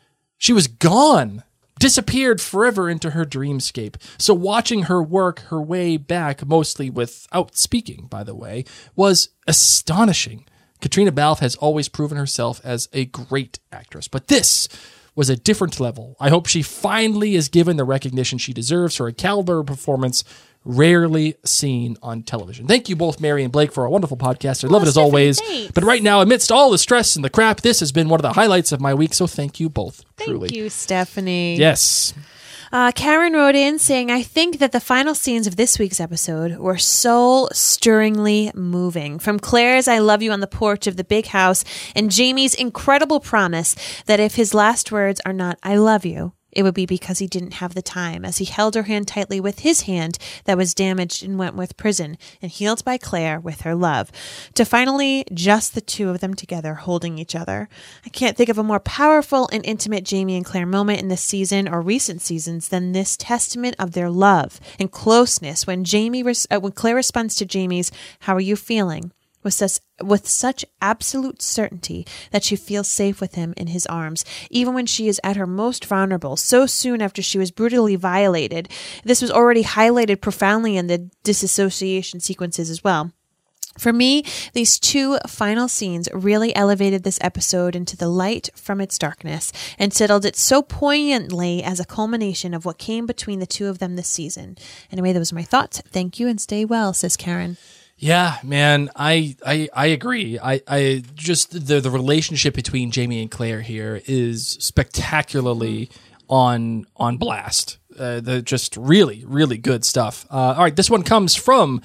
gone. Disappeared forever into her dreamscape. So watching her work her way back, mostly without speaking, by the way, was astonishing. Katrina Balfe has always proven herself as a great actress, but this was a different level. I hope she finally is given the recognition she deserves for a caliber of performance rarely seen on television. Thank you both, Mary and Blake, for a wonderful podcast. I love it as always. Thanks. But right now, amidst all the stress and the crap, this has been one of the highlights of my week, so thank you both. Truly. Thank you, Stephanie. Yes. Karen wrote in saying, I think that the final scenes of this week's episode were soul-stirringly moving. From Claire's I love you on the porch of the big house and Jamie's incredible promise that if his last words are not I love you, it would be because he didn't have the time, as he held her hand tightly with his hand that was damaged in Wentworth Prison and healed by Claire with her love, to finally just the two of them together holding each other. I can't think of a more powerful and intimate Jamie and Claire moment in this season or recent seasons than this testament of their love and closeness when Claire responds to Jamie's "How are you feeling?" with such absolute certainty that she feels safe with him in his arms, even when she is at her most vulnerable, so soon after she was brutally violated. This was already highlighted profoundly in the disassociation sequences as well. For me, these 2 final scenes really elevated this episode into the light from its darkness and settled it so poignantly as a culmination of what came between the 2 of them this season. Anyway, those are my thoughts. Thank you and stay well, says Karen. Yeah, man, I agree. I just the relationship between Jamie and Claire here is spectacularly on blast. Just really, really good stuff. All right, this one comes from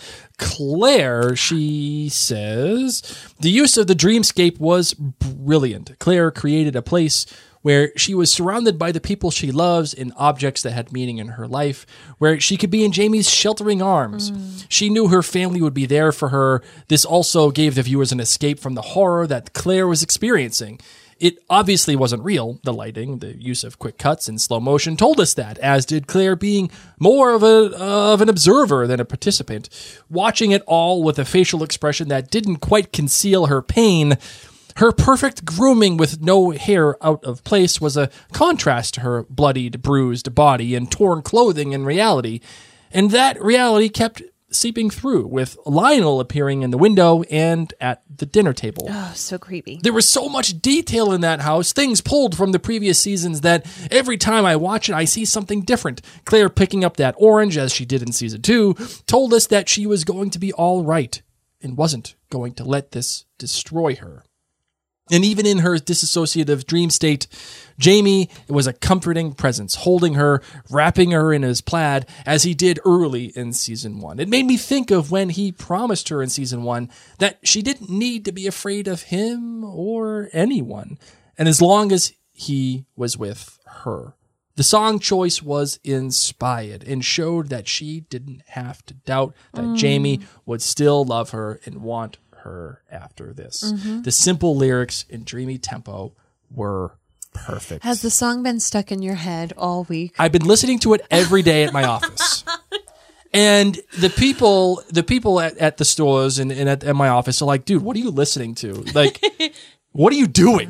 Claire. She says, the use of the dreamscape was brilliant. Claire created a place where she was surrounded by the people she loves and objects that had meaning in her life, where she could be in Jamie's sheltering arms. She knew her family would be there for her. This also gave the viewers an escape from the horror that Claire was experiencing. It obviously wasn't real. The lighting, the use of quick cuts and slow motion told us that, as did Claire being more of an observer than a participant, watching it all with a facial expression that didn't quite conceal her pain. Her perfect grooming with no hair out of place was a contrast to her bloodied, bruised body and torn clothing in reality, and that reality kept seeping through, with Lionel appearing in the window and at the dinner table. Oh, so creepy. There was so much detail in that house, things pulled from the previous seasons, that every time I watch it, I see something different. Claire picking up that orange, as she did in season 2, told us that she was going to be all right and wasn't going to let this destroy her. And even in her disassociative dream state, Jamie was a comforting presence, holding her, wrapping her in his plaid, as he did early in season 1. It made me think of when he promised her in season 1 that she didn't need to be afraid of him or anyone, and as long as he was with her. The song choice was inspired and showed that she didn't have to doubt that Jamie would still love her and want her after this. The simple lyrics and dreamy tempo were perfect. Has the song been stuck in your head all week? I've been listening to it every day at my office. And the people at the stores and at my office are like, dude, what are you listening to? Like, what are you doing?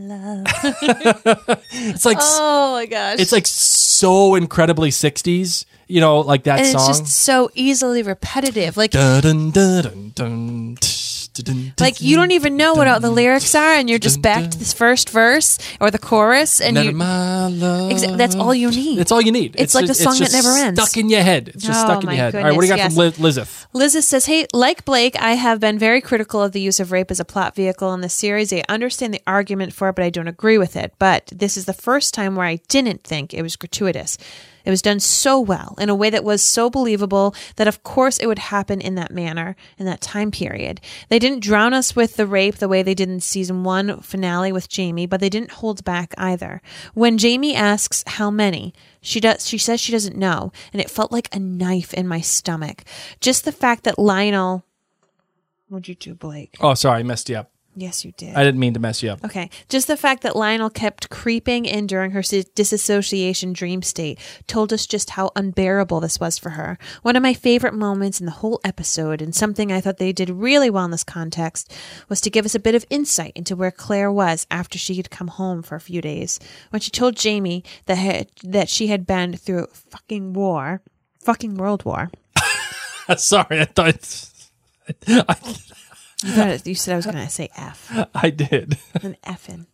It's like, oh my gosh. it's like so incredibly 60s, you know, like that and song. it's just so easily repetitive. Like, Dun, dun, dun, dun, dun, tsh, dun, dun, like you don't even know what all the lyrics are, and you're just back to this first verse or the chorus, and Never you. my love. That's all you need. It's all you need. It's like the song that never ends. Stuck in your head. It's just Oh, stuck in my your head. All right, what do you got goodness, from Lizeth? Liza says, hey, like Blake, I have been very critical of the use of rape as a plot vehicle in this series. I understand the argument for it, but I don't agree with it. But this is the first time where I didn't think it was gratuitous. It was done so well, in a way that was so believable that of course it would happen in that manner, in that time period. They didn't drown us with the rape the way they did in season 1 finale with Jamie, but they didn't hold back either. When Jamie asks how many, she says she doesn't know, and it felt like a knife in my stomach. Just the fact that Lionel... What'd you do, Blake? Oh, sorry, I messed you up. Yes, you did. I didn't mean to mess you up. Okay. Just the fact that Lionel kept creeping in during her disassociation dream state told us just how unbearable this was for her. One of my favorite moments in the whole episode, and something I thought they did really well in this context, was to give us a bit of insight into where Claire was after she had come home for a few days. When she told Jamie that she had been through a fucking world war. Sorry, I thought... You said I was going to say F. I did. An F-in.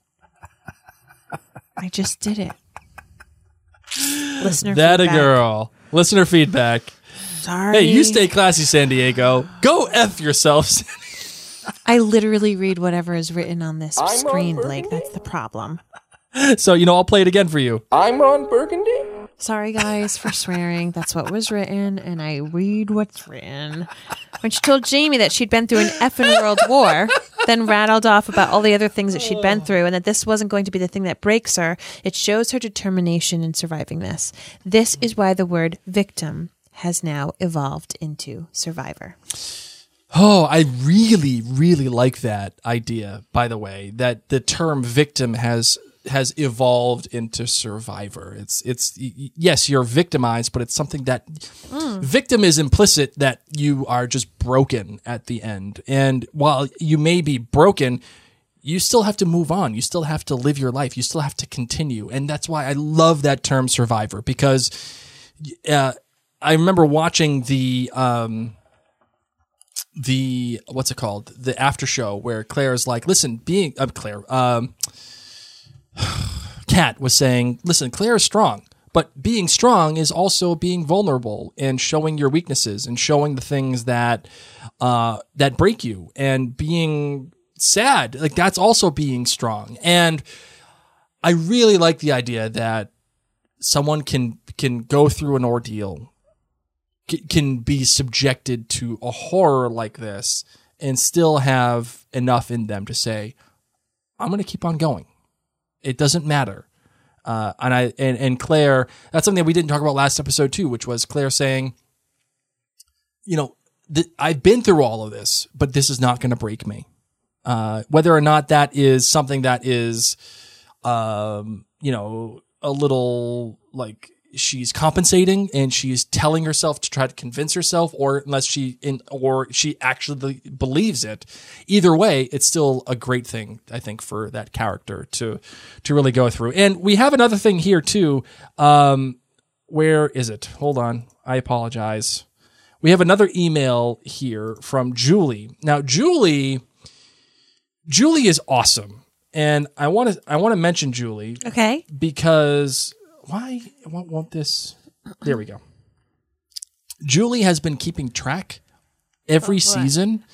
I just did it. Listener That feedback. a girl. Listener feedback. Sorry. Hey, you stay classy, San Diego. Go F yourselves. I literally read whatever is written on this screen, Blake. That's the problem. So, I'll play it again for you. I'm Ron Burgundy. Sorry, guys, for swearing. That's what was written, and I read what's written. When she told Jamie that she'd been through an effing world war, then rattled off about all the other things that she'd been through, and that this wasn't going to be the thing that breaks her, it shows her determination in surviving this. This is why the word victim has now evolved into survivor. Oh, I really, really like that idea, by the way, that the term victim has evolved into survivor. It's yes, you're victimized, but it's something that victim is implicit that you are just broken at the end. And while you may be broken, you still have to move on. You still have to live your life. You still have to continue. And that's why I love that term survivor, because I remember watching the what's it called? The after show where Claire's like, listen, Kat was saying, listen, Claire is strong, but being strong is also being vulnerable and showing your weaknesses and showing the things that break you, and being sad. Like, that's also being strong. And I really like the idea that someone can go through an ordeal, can be subjected to a horror like this, and still have enough in them to say, I'm going to keep on going. It doesn't matter. And Claire, that's something that we didn't talk about last episode too, which was Claire saying, I've been through all of this, but this is not going to break me. Whether or not that is something that is, a little like she's compensating and she's telling herself to try to convince herself, or she actually believes it. Either way, it's still a great thing, I think, for that character to really go through. And we have another thing here too. Where is it? Hold on. I apologize. we have another email here from Julie. Now, Julie is awesome, and I want to mention Julie. Okay. Because why won't this? There we go. Julie has been keeping track every season.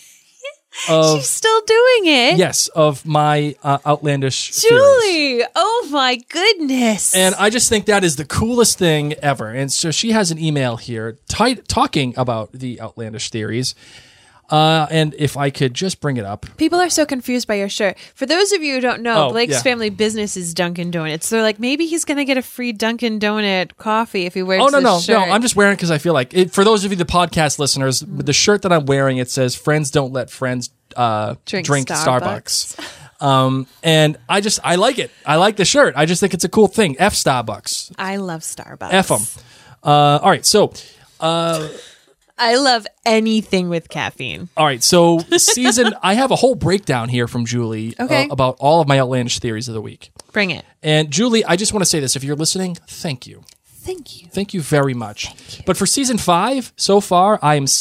She's still doing it. Yes, of my outlandish theories. Julie, oh my goodness. And I just think that is the coolest thing ever. And so she has an email here talking about the outlandish theories. And if I could just bring it up. People are so confused by your shirt. For those of you who don't know, Blake's family business is Dunkin' Donuts. So they're like, maybe he's going to get a free Dunkin' Donut coffee if he wears this shirt. No. I'm just wearing it because I feel like it. For those of you, the podcast listeners, the shirt that I'm wearing, it says, "Friends don't let friends drink Starbucks." And I like it. I like the shirt. I just think it's a cool thing. F Starbucks. I love Starbucks. F them. All right. So, I love anything with caffeine. all right. So I have a whole breakdown here from Julie about all of my outlandish theories of the week. Bring it. And Julie, I just want to say this. If you're listening, thank you. Thank you. Thank you very much. But for season 5, so far, I am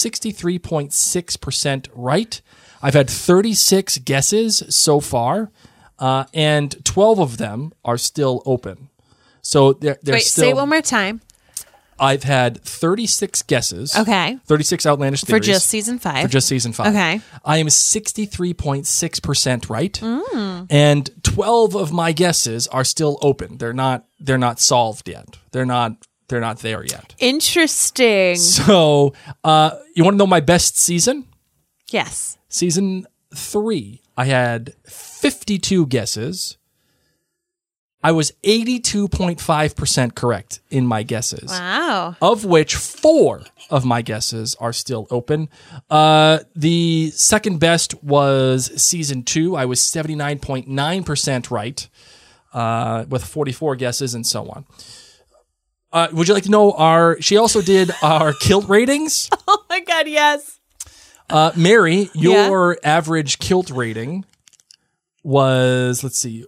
63.6% right. I've had 36 guesses so far, and 12 of them are still open. So they're Wait, still. say it one more time. I've had 36 guesses. Okay. 36 outlandish For theories. just season 5. For just season 5. Okay. I am 63.6% right. And 12 of my guesses are still open. They're not solved yet. They're not there yet. Interesting. So, you want to know my best season? Yes. Season 3, I had 52 guesses. I was 82.5% correct in my guesses. Wow. Of which 4 of my guesses are still open. The second best was season 2. I was 79.9% right, with 44 guesses and so on. Would you like to know she also did our kilt ratings? Oh my God, yes. Mary, your average kilt rating was,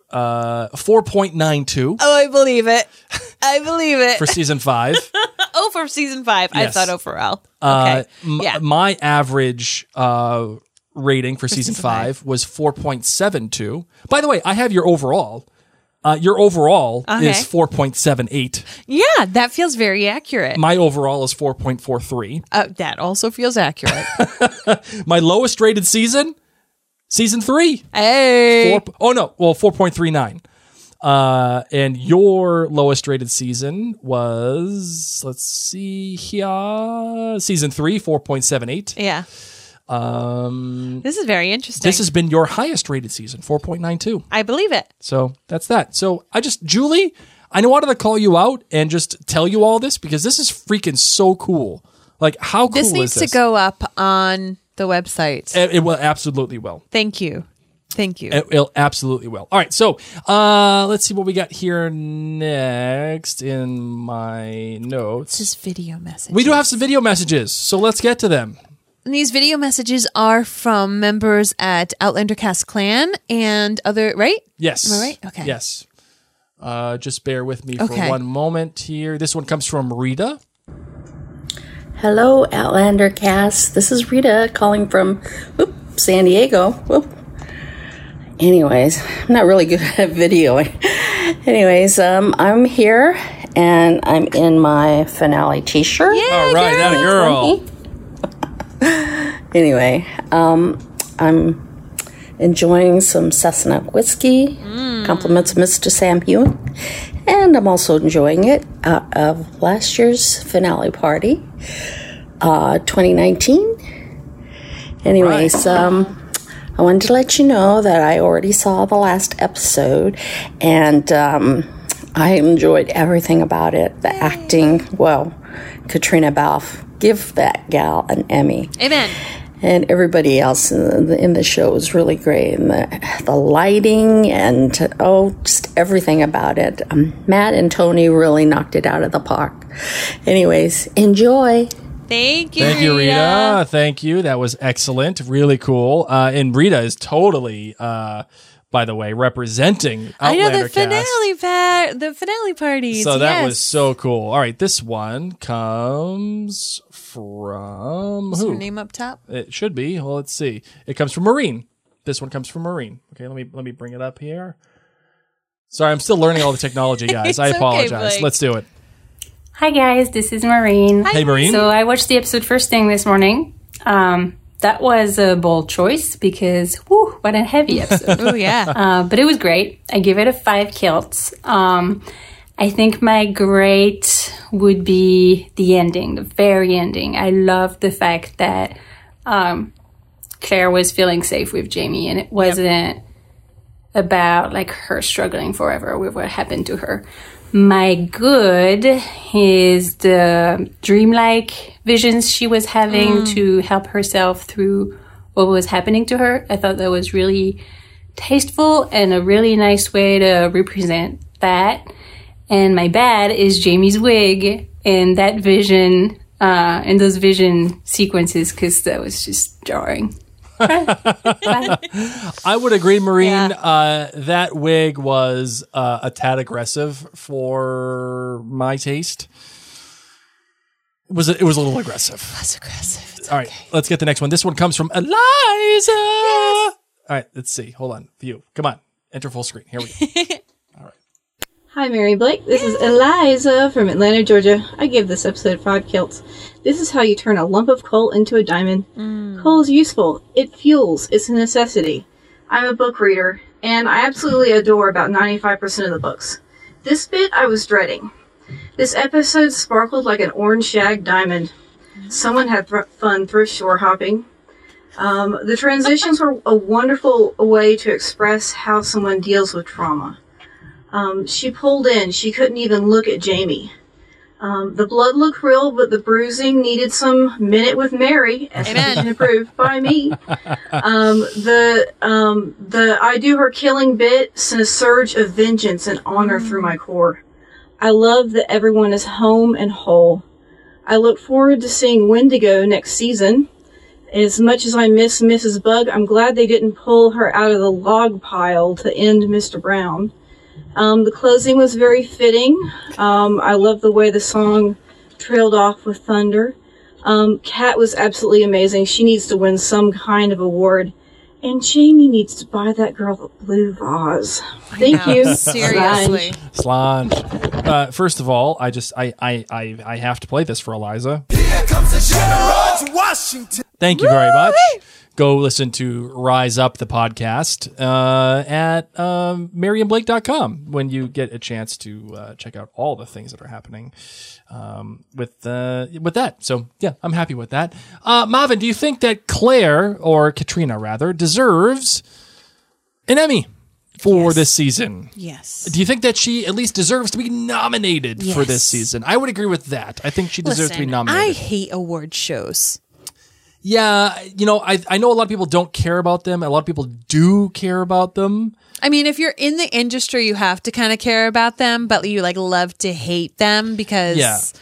4.92. Oh, I believe it. I believe it. For season 5. Oh, for season 5. Yes. I thought overall. Okay. My average rating for season 5 was 4.72. By the way, I have your overall. Your overall is 4.78. Yeah, that feels very accurate. My overall is 4.43. That also feels accurate. My lowest rated season 3. Hey. 4.39. And your lowest rated season was, season 3, 4.78. Yeah. This is very interesting. This has been your highest rated season, 4.92. I believe it. So that's that. So Julie, I wanted to call you out and just tell you all this because this is freaking so cool. Like, how cool is this? This needs to go up on the website. It will, absolutely will. Thank you. It absolutely will. All right, so let's see what we got here next in my notes. This is video messages. We do have some video messages, so let's get to them. And these video messages are from members at Outlander Cast Clan and other, right? Yes. Am I right? Okay. Yes. Just bear with me for Okay. one moment here. This one comes from Rita. Hello, Outlander Cast. This is Rita calling from San Diego. Anyways, I'm not really good at video. Anyways, I'm here and I'm in my finale t-shirt. Yeah, All right, that a girl. Anyway, I'm enjoying some Cessna whiskey. Compliments of Mr. Sam Hewen. And I'm also enjoying it out of last year's finale party, 2019. Anyways, I wanted to let you know that I already saw the last episode, and I enjoyed everything about it. The acting, well, Katrina Balfe, give that gal an Emmy. Amen. And everybody else in the show was really great. And the lighting and, just everything about it. Matt and Tony really knocked it out of the park. Anyways, enjoy. Thank you, Thank you, Rita. Thank you. That was excellent. Really cool. And Rita is totally, by the way, representing Outlander I know the Cast. finale parties. So that yes. was so cool. All right, this one comes from Is who? her name up top? It should be. Well, let's see. It comes from Maureen. This one comes from Maureen. Okay, let me bring it up here. Sorry, I'm still learning all the technology, guys. I okay, apologize. Blake. Let's do it. Hi guys, this is Maureen. Hey, Maureen. So I watched the episode first thing this morning. That was a bold choice because, whew, what a heavy episode. Oh, yeah. But it was great. I give it a 5 kilts. I think my grade would be the ending, the very ending. I loved the fact that Claire was feeling safe with Jamie, and it wasn't about like her struggling forever with what happened to her. My good is the dreamlike visions she was having to help herself through what was happening to her. I thought that was really tasteful and a really nice way to represent that. And my bad is Jamie's wig and that vision, and those vision sequences, because that was just jarring. I would agree, Maureen. Yeah. That wig was a tad aggressive for my taste. It was a little aggressive. That's aggressive. It's All right, let's get the next one. This one comes from Eliza. Yes. All right, let's see. Hold on. View. Come on. Enter full screen. Here we go. Hi, Mary Blake. This is Eliza from Atlanta, Georgia. I give this episode 5 kilts. This is how you turn a lump of coal into a diamond. Coal is useful. It fuels. It's a necessity. I'm a book reader, and I absolutely adore about 95% of the books. This bit I was dreading. This episode sparkled like an orange shag diamond. Someone had fun thrift store hopping. The transitions were a wonderful way to express how someone deals with trauma. She pulled in. She couldn't even look at Jamie. The blood looked real, but the bruising needed some minute with Mary, as approved by me. The I do her killing bit sent a surge of vengeance and honor through my core. I love that everyone is home and whole. I look forward to seeing Wendigo next season. As much as I miss Mrs. Bug, I'm glad they didn't pull her out of the log pile to end Mr. Brown. The closing was very fitting. I love the way the song trailed off with thunder. Kat was absolutely amazing. She needs to win some kind of award. And Jamie needs to buy that girl a blue vase. Thank you. Seriously. Slange. First of all, I have to play this for Eliza. Here comes the George Washington. Thank you very much. Go listen to Rise Up, the podcast, at MaryandBlake.com when you get a chance to check out all the things that are happening with that. So, yeah, I'm happy with that. Marvin, do you think that Claire, or Katrina rather, deserves an Emmy for this season? Yes. Do you think that she at least deserves to be nominated for this season? I would agree with that. I think she deserves to be nominated. I hate award shows. Yeah, you know, I know a lot of people don't care about them. A lot of people do care about them. I mean, if you're in the industry, you have to kind of care about them, but you like love to hate them because,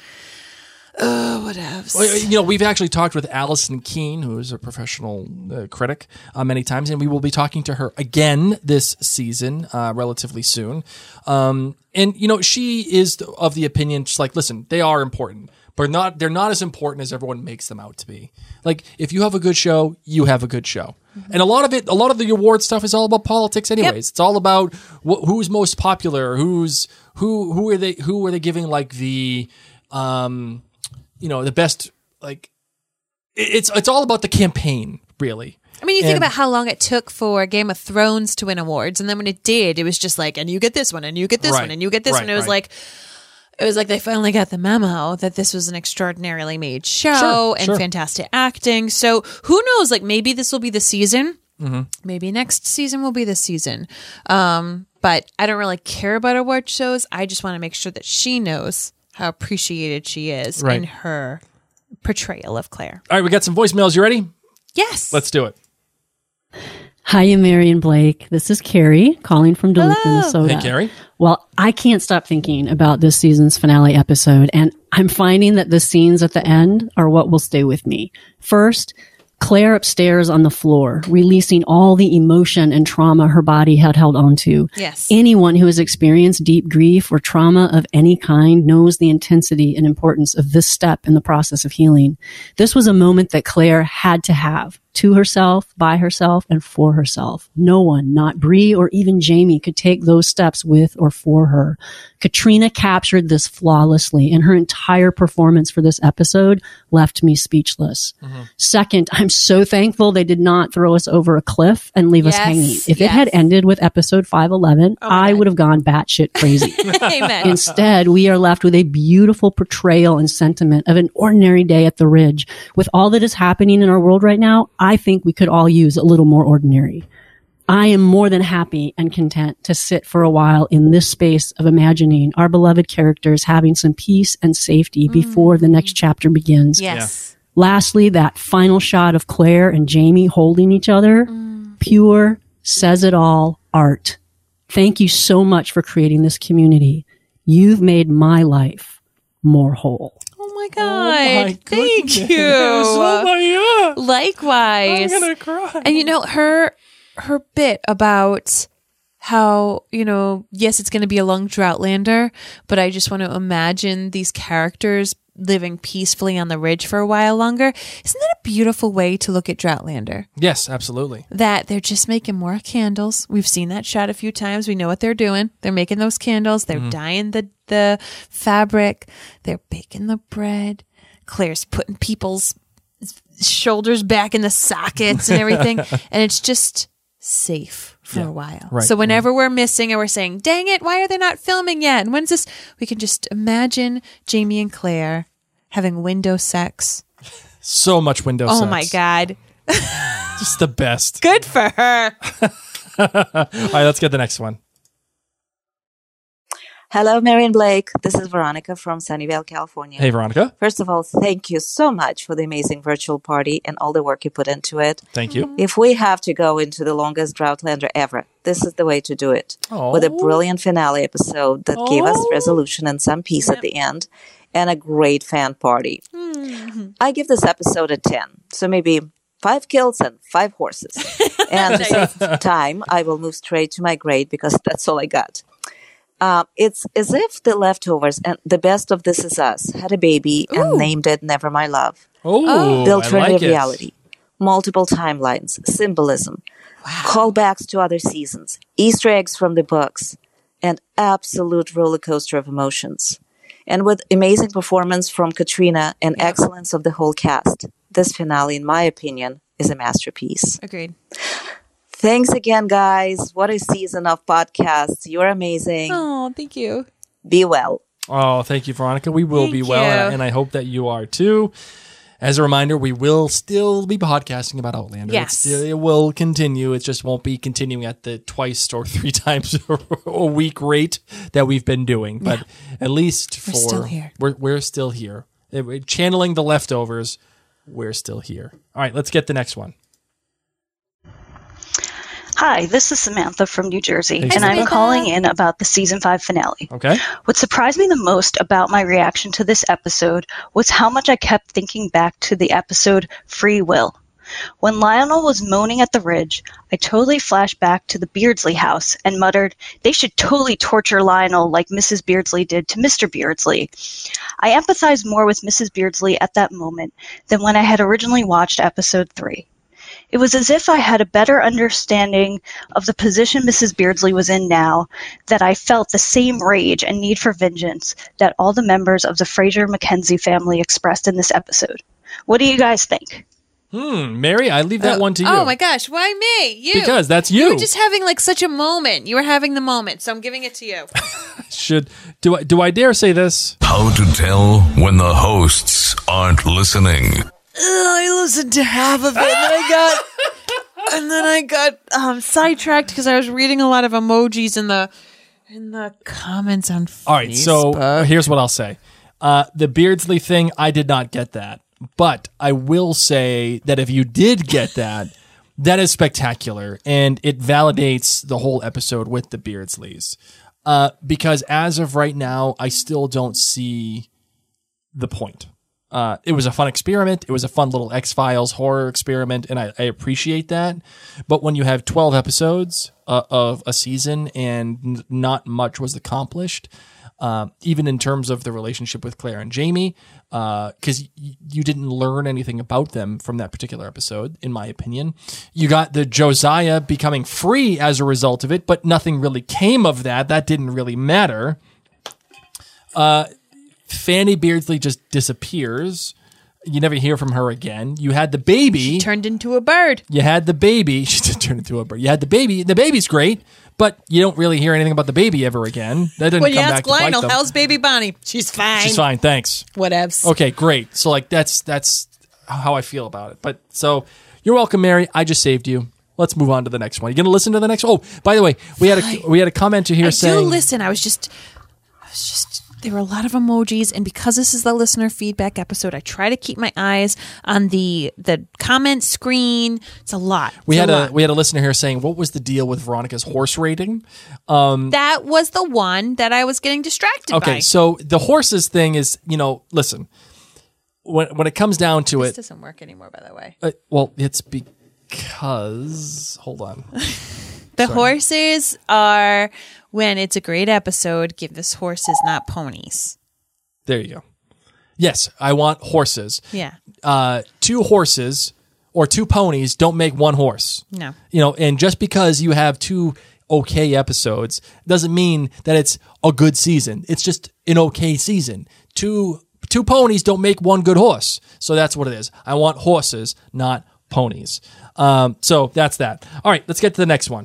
what else? Well, you know, we've actually talked with Allison Keene, who is a professional critic, many times, and we will be talking to her again this season, relatively soon. And you know, she is of the opinion, just like, listen, they are important, but they're not as important as everyone makes them out to be. Like, if you have a good show, you have a good show. Mm-hmm. And a lot of the award stuff is all about politics anyways. Yep. It's all about who's most popular, who are they giving like the, you know, the best, like, it's all about the campaign, really. I mean, you think about how long it took for Game of Thrones to win awards, and then when it did, it was just like, and you get this one, and you get this one, and you get this one. It was like they finally got the memo that this was an extraordinarily made show and fantastic acting. So who knows? Like, maybe this will be the season. Mm-hmm. Maybe next season will be the season. But I don't really care about award shows. I just want to make sure that she knows how appreciated she is in her portrayal of Claire. All right, we got some voicemails. You ready? Yes. Let's do it. Hi, Mary and Blake. This is Carrie calling from Duluth, Minnesota. Hey, Carrie. Well, I can't stop thinking about this season's finale episode, and I'm finding that the scenes at the end are what will stay with me. First, Claire upstairs on the floor, releasing all the emotion and trauma her body had held onto. Yes. Anyone who has experienced deep grief or trauma of any kind knows the intensity and importance of this step in the process of healing. This was a moment that Claire had to have. To herself, by herself, and for herself. No one, not Bree or even Jamie, could take those steps with or for her. Katrina captured this flawlessly, and her entire performance for this episode left me speechless. Second, I'm so thankful they did not throw us over a cliff and leave us hanging. If it had ended with episode 511, I would have gone batshit crazy. Amen. Instead, we are left with a beautiful portrayal and sentiment of an ordinary day at the Ridge. With all that is happening in our world right now, I think we could all use a little more ordinary. I am more than happy and content to sit for a while in this space of imagining our beloved characters having some peace and safety before the next chapter begins. Yes. Lastly, that final shot of Claire and Jamie holding each other, pure, says it all art. Thank you so much for creating this community. You've made my life more whole. Oh my God. Thank you. Oh my God. Likewise. I'm gonna cry. And her bit about how, yes, it's going to be a long Droughtlander, but I just want to imagine these characters living peacefully on the Ridge for a while longer. Isn't that a beautiful way to look at Droughtlander? Yes, absolutely. That they're just making more candles. We've seen that shot a few times. We know what they're doing. They're making those candles. They're dyeing the fabric. They're baking the bread. Claire's putting people's shoulders back in the sockets and everything. And it's just safe for a while. Right, so whenever we're missing or we're saying, dang it, why are they not filming yet? And when's this? We can just imagine Jamie and Claire having window sex. So much window sex. Oh my God. Just the best. Good for her. All right, let's get the next one. Hello, Mary and Blake. This is Veronica from Sunnyvale, California. Hey, Veronica. First of all, thank you so much for the amazing virtual party and all the work you put into it. Thank you. If we have to go into the longest Droughtlander ever, this is the way to do it. Oh. With a brilliant finale episode that gave us resolution and some peace at the end, and a great fan party. I give this episode a 10, so maybe 5 kills and 5 horses. And to save time, I will move straight to my grade because that's all I got. It's as if the leftovers and the best of This Is Us had a baby and named it Never My Love. Oh, The alternative I like it. reality, multiple timelines, symbolism, callbacks to other seasons, Easter eggs from the books, and absolute roller coaster of emotions. And with amazing performance from Katrina and excellence of the whole cast, this finale, in my opinion, is a masterpiece. Agreed. Thanks again, guys. What a season of podcasts. You're amazing. Oh, thank you. Be well. Oh, thank you, Veronica. We will Thank be well, you. and I hope that you are too. As a reminder, we will still be podcasting about Outlander. Yes. It will continue. It just won't be continuing at the twice or 3 times a week rate that we've been doing. But at least We're still here. We're still here. Channeling the leftovers, we're still here. All right, let's get the next one. Hi, this is Samantha from New Jersey, Hey, and Samantha. I'm calling in about the Season 5 finale. Okay. What surprised me the most about my reaction to this episode was how much I kept thinking back to the episode Free Will. When Lionel was moaning at the Ridge, I totally flashed back to the Beardsley house and muttered, they should totally torture Lionel like Mrs. Beardsley did to Mr. Beardsley. I empathized more with Mrs. Beardsley at that moment than when I had originally watched episode 3. It was as if I had a better understanding of the position Mrs. Beardsley was in now, that I felt the same rage and need for vengeance that all the members of the Fraser-Mackenzie family expressed in this episode. What do you guys think? Mary, I leave that one to you. Oh my gosh, why me? You. Because that's you. You were just having like such a moment. You were having the moment, so I'm giving it to you. Do I dare say this? How to tell when the hosts aren't listening. I listened to half of it, and then I got sidetracked because I was reading a lot of emojis in the comments on Facebook. All right, so here's what I'll say. The Beardsley thing, I did not get that. But I will say that if you did get that, that is spectacular. And it validates the whole episode with the Beardsleys. Because as of right now, I still don't see the point. It was a fun experiment. It was a fun little X-Files horror experiment, and I appreciate that. But when you have 12 episodes of a season and not much was accomplished, even in terms of the relationship with Claire and Jamie, because you didn't learn anything about them from that particular episode, in my opinion. You got the Josiah becoming free as a result of it, but nothing really came of that. That didn't really matter. Fanny Beardsley just disappears. You never hear from her again. You had the baby. She turned into a bird. You had the baby. She did turn into a bird. You had the baby. The baby's great, but you don't really hear anything about the baby ever again. That didn't When you come back ask to bite Lionel, them. how's baby Bonnie? She's fine. She's fine, thanks. Whatevs. Okay, great. So like that's how I feel about it. But so you're welcome, Mary. I just saved you. Let's move on to the next one. You gonna listen to the next one? Oh, by the way, we had a commenter here saying, I do listen. I was just there were a lot of emojis, and because this is the listener feedback episode, I try to keep my eyes on the comment screen. It's a lot. we had a listener here saying, what was the deal with Veronica's horse rating? That was the one that I was getting distracted by. Okay, so the horses thing is, listen, when it comes down to This it, doesn't work anymore, by the way. well, it's because hold on. The horses are, when it's a great episode, give us horses, not ponies. There you go. Yes, I want horses. Yeah. 2 horses or 2 ponies don't make 1 horse. No. And just because you have 2 okay episodes doesn't mean that it's a good season. It's just an okay season. Two ponies don't make 1 good horse. So that's what it is. I want horses, not ponies. So that's that. All right, let's get to the next one.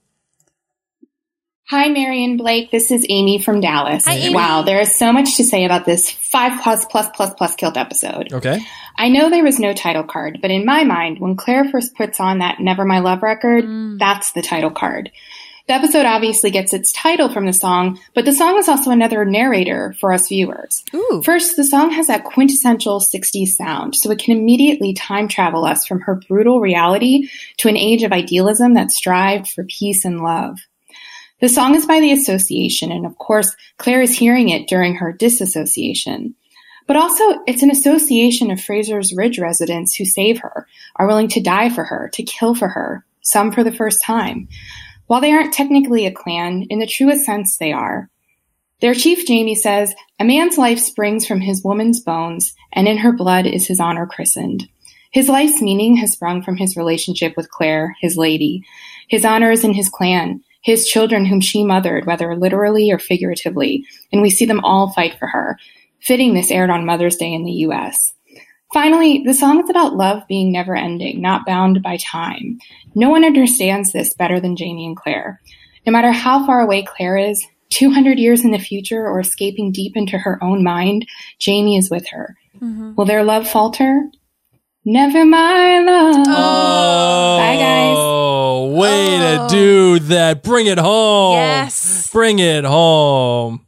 Hi, Mary and Blake. This is Amy from Dallas. Hi, Amy. Wow, there is so much to say about this 5++++ kilt episode. Okay. I know there was no title card, but in my mind, when Claire first puts on that Never My Love record, that's the title card. The episode obviously gets its title from the song, but the song is also another narrator for us viewers. Ooh. First, the song has that quintessential 60s sound, so it can immediately time travel us from her brutal reality to an age of idealism that strived for peace and love. The song is by The Association, and of course, Claire is hearing it during her disassociation. But also, it's an association of Fraser's Ridge residents who save her, are willing to die for her, to kill for her, some for the first time. While they aren't technically a clan, in the truest sense they are. Their chief, Jamie, says, "A man's life springs from his woman's bones, and in her blood is his honor christened." His life's meaning has sprung from his relationship with Claire, his lady. His honor is in his clan, his children whom she mothered, whether literally or figuratively, and we see them all fight for her. Fitting this aired on Mother's Day in the U.S. Finally, the song is about love being never-ending, not bound by time. No one understands this better than Jamie and Claire. No matter how far away Claire is, 200 years in the future or escaping deep into her own mind, Jamie is with her. Mm-hmm. Will their love falter? Never my love. Oh, bye, guys. Way to do that. Bring it home. Yes. Bring it home.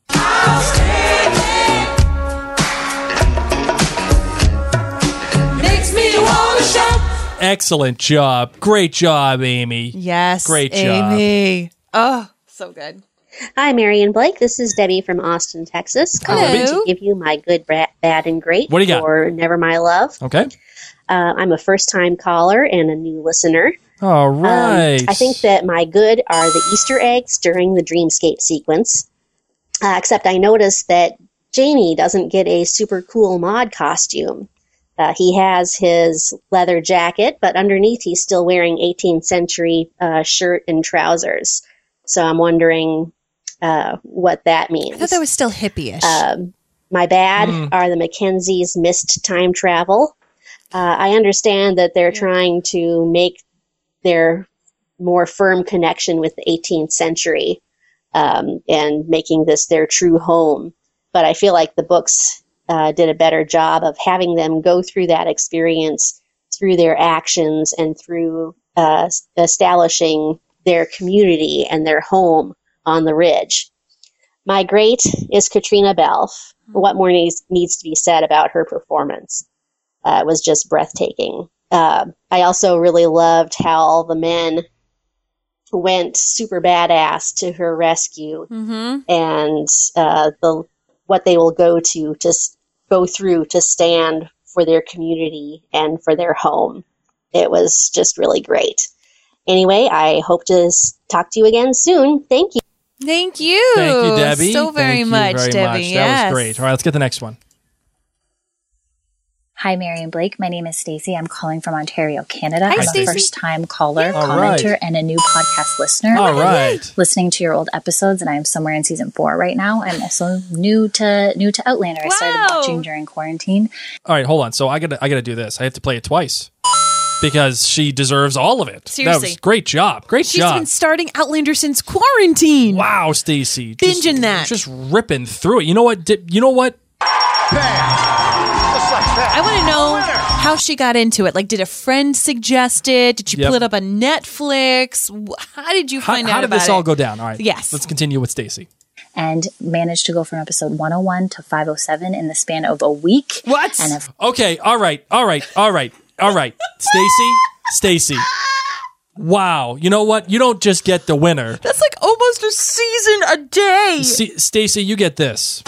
Makes me wanna shout. Excellent job. Great job, Amy. Yes. Great job. Amy. Oh, so good. Hi, Mary and Blake. This is Debbie from Austin, Texas. Calling Hello. to give you my good, bad, and great What do you got? for Never My Love. Okay. I'm a first-time caller and a new listener. All right. I think that my good are the Easter eggs during the Dreamscape sequence. Except I noticed that Jamie doesn't get a super cool mod costume. He has his leather jacket, but underneath he's still wearing 18th century shirt and trousers. So I'm wondering what that means. I thought that was still hippie-ish. My bad are the Mackenzies' missed time travel. I understand that they're trying to make their more firm connection with the 18th century and making this their true home. But I feel like the books did a better job of having them go through that experience through their actions and through establishing their community and their home on the ridge. My great is Katrina Balfe. What more needs to be said about her performance? It was just breathtaking. I also really loved how all the men went super badass to her rescue, and what they will go go through to stand for their community and for their home. It was just really great. Anyway, I hope to talk to you again soon. Thank you. Thank you. Thank you, Debbie. So very much, Debbie. Yes. That was great. All right, let's get the next one. Hi, Mary and Blake. My name is Stacey. I'm calling from Ontario, Canada. Hi, I'm Stacey. a first-time caller, All commenter, right. and a new podcast listener. All right. Listening to your old episodes, and I am somewhere in season 4 right now. I'm also new to Outlander. I started watching during quarantine. All right, hold on. So I gotta do this. I have to play it twice because she deserves all of it. Seriously. That was great job. Great She's job. been starting Outlander since quarantine. Wow, Stacey. Binging that. Just ripping through it. You know what? You know what? I want to know how she got into it. Like, did a friend suggest it? Did you pull it up on Netflix? How did you find out How did about this all go down? All right. Yes. Let's continue with Stacey. And managed to go from episode 101 to 507 in the span of a week. What? And have Okay. All right. Stacey. Wow. You know what? You don't just get the winner. That's like almost a season a day. Stacey, you get this.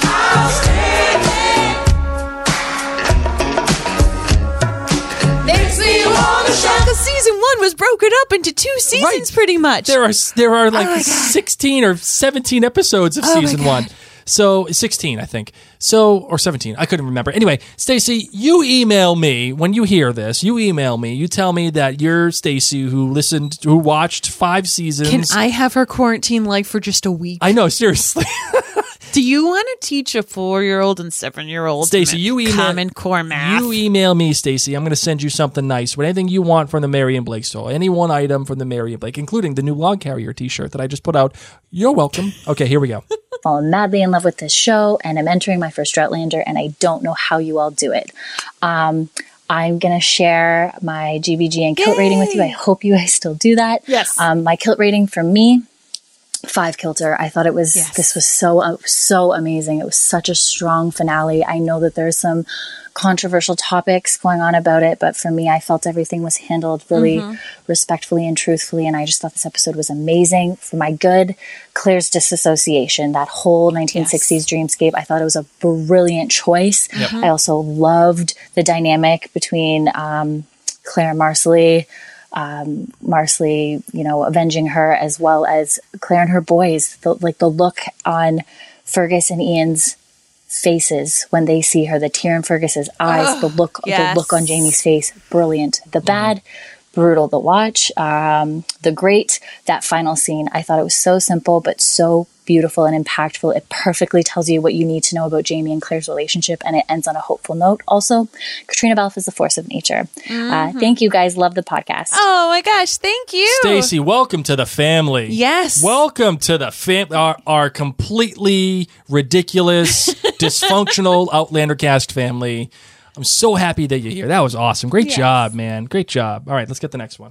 Because season 1 was broken up into 2 seasons, pretty much. There are like 16 or 17 episodes of season 1. So 16, I think. Or 17. I couldn't remember. Anyway, Stacey, you email me when you hear this. You email me. You tell me that you're Stacey who watched 5 seasons. Can I have her quarantine life for just a week? I know, seriously. Do you want to teach a 4-year-old and 7-year-old Stacey, you email Common Core math? You email me, Stacey. I'm going to send you something nice. Anything you want from the Mary and Blake store. Any one item from the Mary and Blake, including the new Log Carrier t-shirt that I just put out. You're welcome. Okay, here we go. fallen madly in love with this show, and I'm entering my first Outlander, and I don't know how you all do it. I'm going to share my GBG and kilt rating with you. I hope you guys still do that. Yes. My kilt rating for me, 5 kilter. I thought this was so amazing. It was such a strong finale. I know that there's some controversial topics going on about it, but for me, I felt everything was handled really respectfully and truthfully, and I just thought this episode was amazing. For my good, Claire's disassociation, that whole 1960s dreamscape, I thought it was a brilliant choice. Yep. I also loved the dynamic between Claire and Marcelly. Marcelly, avenging her, as well as Claire and her boys. The look on Fergus and Ian's faces when they see her, the tear in Fergus's eyes, the look on Jamie's face, brilliant. The bad, brutal. The watch, the great. That final scene, I thought it was so simple but so beautiful and impactful. It perfectly tells you what you need to know about Jamie and Claire's relationship, and it ends on a hopeful note. Also, Katrina Balfe is the force of nature. Thank you guys. Love the podcast. Oh my gosh, thank you. Stacey, welcome to the family. Yes. Welcome to the our completely ridiculous, dysfunctional Outlander cast family. I'm so happy that you're here. That was awesome. Great job, man. Great job. All right, let's get the next one.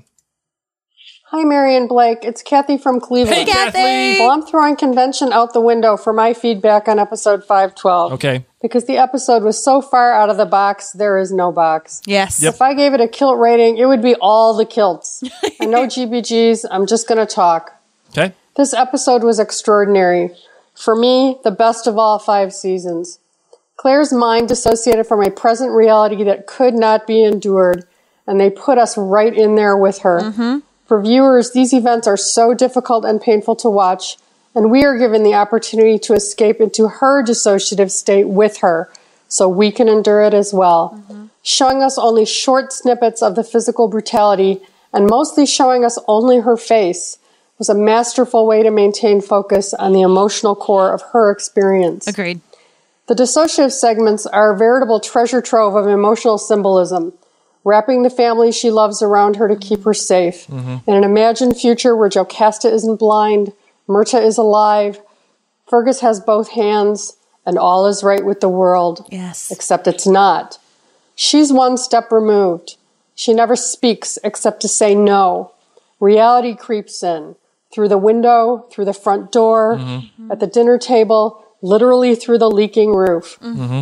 Hi, Mary and Blake. It's Kathy from Cleveland. Hey, Kathy! Well, I'm throwing convention out the window for my feedback on episode 512. Okay. Because the episode was so far out of the box, there is no box. Yes. Yep. If I gave it a kilt rating, it would be all the kilts. And no GBGs. I'm just going to talk. Okay. This episode was extraordinary. For me, the best of all 5 seasons. Claire's mind dissociated from a present reality that could not be endured, and they put us right in there with her. For viewers, these events are so difficult and painful to watch, and we are given the opportunity to escape into her dissociative state with her, so we can endure it as well. Showing us only short snippets of the physical brutality, and mostly showing us only her face, was a masterful way to maintain focus on the emotional core of her experience. Agreed. The dissociative segments are a veritable treasure trove of emotional symbolism, wrapping the family she loves around her to keep her safe. In an imagined future where Jocasta isn't blind, Myrta is alive, Fergus has both hands, and all is right with the world. Yes. Except it's not. She's one step removed. She never speaks except to say no. Reality creeps in. Through the window, through the front door, at the dinner table, literally through the leaking roof.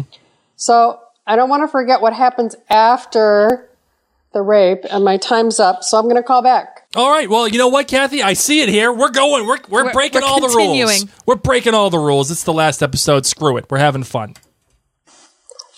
So I don't want to forget what happens after the rape, and my time's up, so I'm going to call back. All right. Well, you know what, Kathy? I see it here. We're going. We're breaking all the rules. continuing. We're breaking all the rules. It's the last episode. Screw it. We're having fun.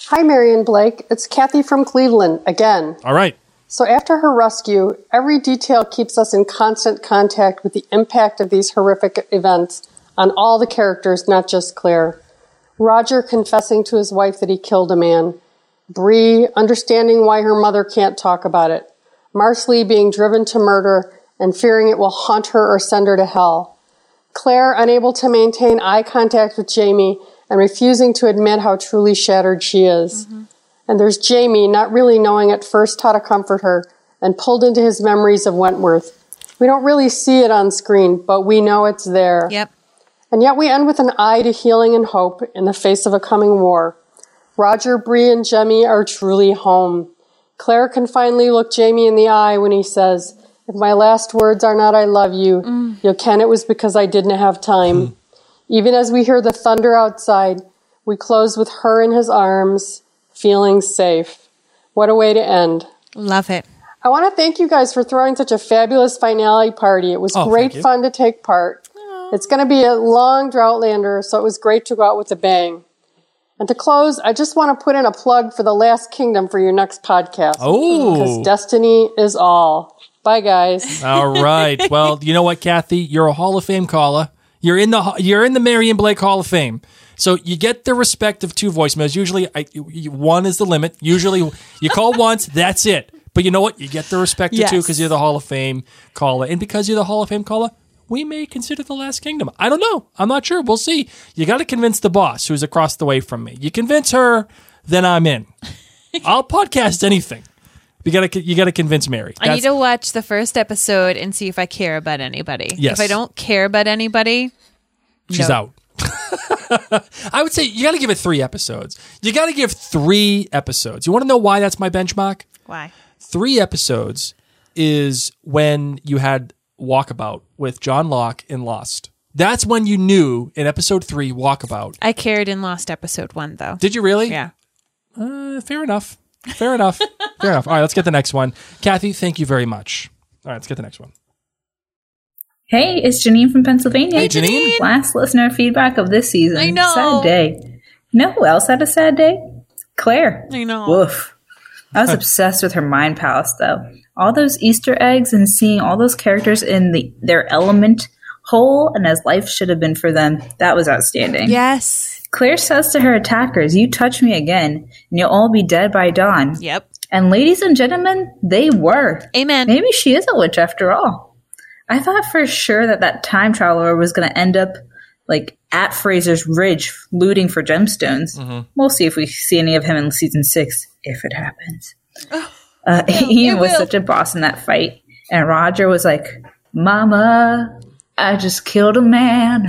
Hi, Marion Blake. It's Kathy from Cleveland again. All right. So after her rescue, every detail keeps us in constant contact with the impact of these horrific events on all the characters, not just Claire. Roger confessing to his wife that he killed a man. Bree understanding why her mother can't talk about it. Marsley being driven to murder and fearing it will haunt her or send her to hell. Claire unable to maintain eye contact with Jamie and refusing to admit how truly shattered she is. And there's Jamie not really knowing at first how to comfort her and pulled into his memories of Wentworth. We don't really see it on screen, but we know it's there. Yep. And yet we end with an eye to healing and hope in the face of a coming war. Roger, Bree, and Jemmy are truly home. Claire can finally look Jamie in the eye when he says, "If my last words are not I love you, you'll ken it was because I didn't have time." Even as we hear the thunder outside, we close with her in his arms, feeling safe. What a way to end. Love it. I want to thank you guys for throwing such a fabulous finale party. It was great fun to take part. It's going to be a long Droughtlander, so it was great to go out with a bang. And to close, I just want to put in a plug for The Last Kingdom for your next podcast. Oh. Because destiny is all. Bye, guys. All right. Well, you know what, Kathy? You're a Hall of Fame caller. You're in the Marion Blake Hall of Fame. So you get the respect of 2 voicemails. Usually, 1 is the limit. Usually, you call once, that's it. But you know what? You get the respect of 2 because you're the Hall of Fame caller. And because you're the Hall of Fame caller, we may consider The Last Kingdom. I don't know. I'm not sure. We'll see. You got to convince the boss who's across the way from me. You convince her, then I'm in. I'll podcast anything. You got to convince Mary. I need to watch the first episode and see if I care about anybody. Yes. If I don't care about anybody, she's out. I would say you got to give it 3 episodes. You got to give 3 episodes. You want to know why that's my benchmark? Why? 3 episodes is when you had Walkabout with John Locke in Lost. That's when you knew in episode 3, Walkabout. I cared in Lost episode 1, though. Did you really? Yeah. Fair enough. Fair enough. Fair enough. All right, let's get the next one. Kathy, thank you very much. All right, let's get the next one. Hey, it's Janine from Pennsylvania. Hey, Janine. Last listener feedback of this season. I know. Sad day. You know who else had a sad day? Claire. I know. Woof. I was obsessed with her mind palace, though. All those Easter eggs and seeing all those characters in their element, whole and as life should have been for them, that was outstanding. Yes. Claire says to her attackers, "You touch me again, and you'll all be dead by dawn." Yep. And ladies and gentlemen, they were. Amen. Maybe she is a witch after all. I thought for sure that time traveler was going to end up like at Fraser's Ridge looting for gemstones. We'll see if we see any of him in season 6, if it happens. Ian was such a boss in that fight. And Roger was like, "Mama, I just killed a man."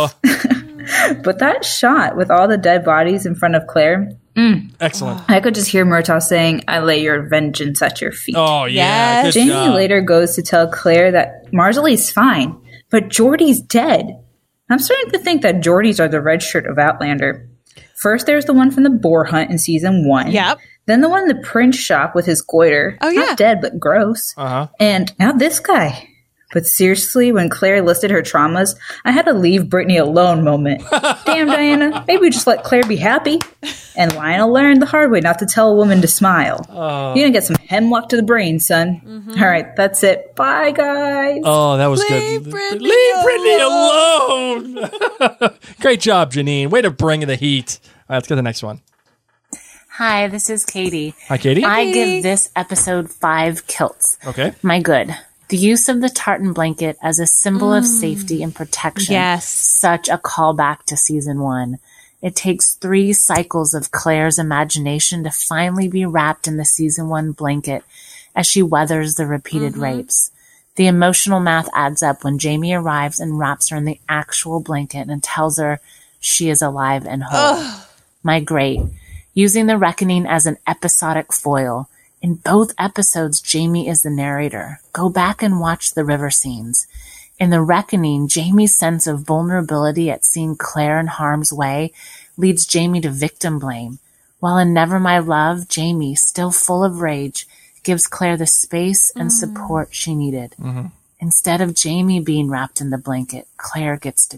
But that shot with all the dead bodies in front of Claire. Excellent. I could just hear Murtaugh saying, "I lay your vengeance at your feet." Oh, yeah. Good Jamie job. later goes to tell Claire that Marsley's fine, but Geordie's dead. I'm starting to think that Geordies are the red shirt of Outlander. First, there's the one from the boar hunt in season 1. Yep. Then the one in the print shop with his goiter. Oh, yeah. Not dead, but gross. Uh-huh. And now this guy. But seriously, when Claire listed her traumas, I had a leave Brittany alone moment. Damn, Diana, maybe just let Claire be happy. And Lionel learned the hard way not to tell a woman to smile. You're going to get some hemlock to the brain, son. All right, that's it. Bye, guys. Oh, that was good. Leave Brittany alone. Great job, Janine. Way to bring the heat. All right, let's get the next one. Hi, this is Katie. Hi, Katie. I give this episode 5 kilts. Okay. My good. The use of the tartan blanket as a symbol of safety and protection. Yes. Such a callback to season 1. It takes 3 cycles of Claire's imagination to finally be wrapped in the season 1 blanket as she weathers the repeated rapes. The emotional math adds up when Jamie arrives and wraps her in the actual blanket and tells her she is alive and whole. My great. Using the reckoning as an episodic foil. In both episodes, Jamie is the narrator. Go back and watch the river scenes. In The Reckoning, Jamie's sense of vulnerability at seeing Claire in harm's way leads Jamie to victim blame. While in Never My Love, Jamie, still full of rage, gives Claire the space and support she needed. Instead of Jamie being wrapped in the blanket, Claire gets to be.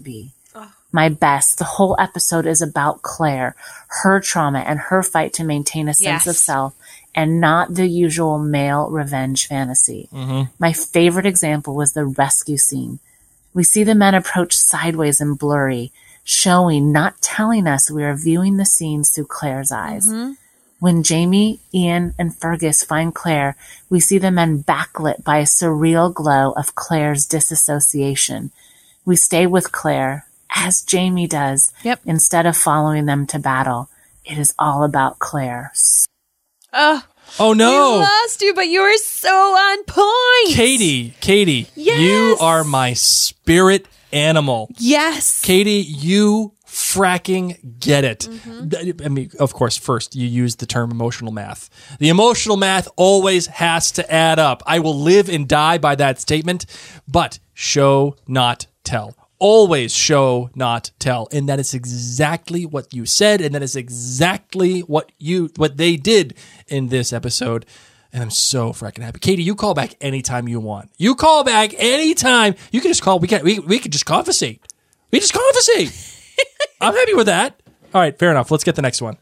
My best. The whole episode is about Claire, her trauma, and her fight to maintain a sense of self, and not the usual male revenge fantasy. My favorite example was the rescue scene. We see the men approach sideways and blurry, showing, not telling us we are viewing the scenes through Claire's eyes. When Jamie, Ian, and Fergus find Claire, we see the men backlit by a surreal glow of Claire's disassociation. We stay with Claire, as Jamie does, instead of following them to battle. It is all about Claire. Oh no! We lost you, but you were so on point. Katie, you are my spirit animal. Yes. Katie, you fracking get it. I mean, of course, first you use the term emotional math. The emotional math always has to add up. I will live and die by that statement, but show, not tell. Always show, not tell. And that is exactly what you said, and that is exactly what they did in this episode. And I'm so freaking happy. Katie, you call back anytime you want. You call back anytime. You can just call. We could just conversate. We just conversate. I'm happy with that. All right, fair enough. Let's get the next one.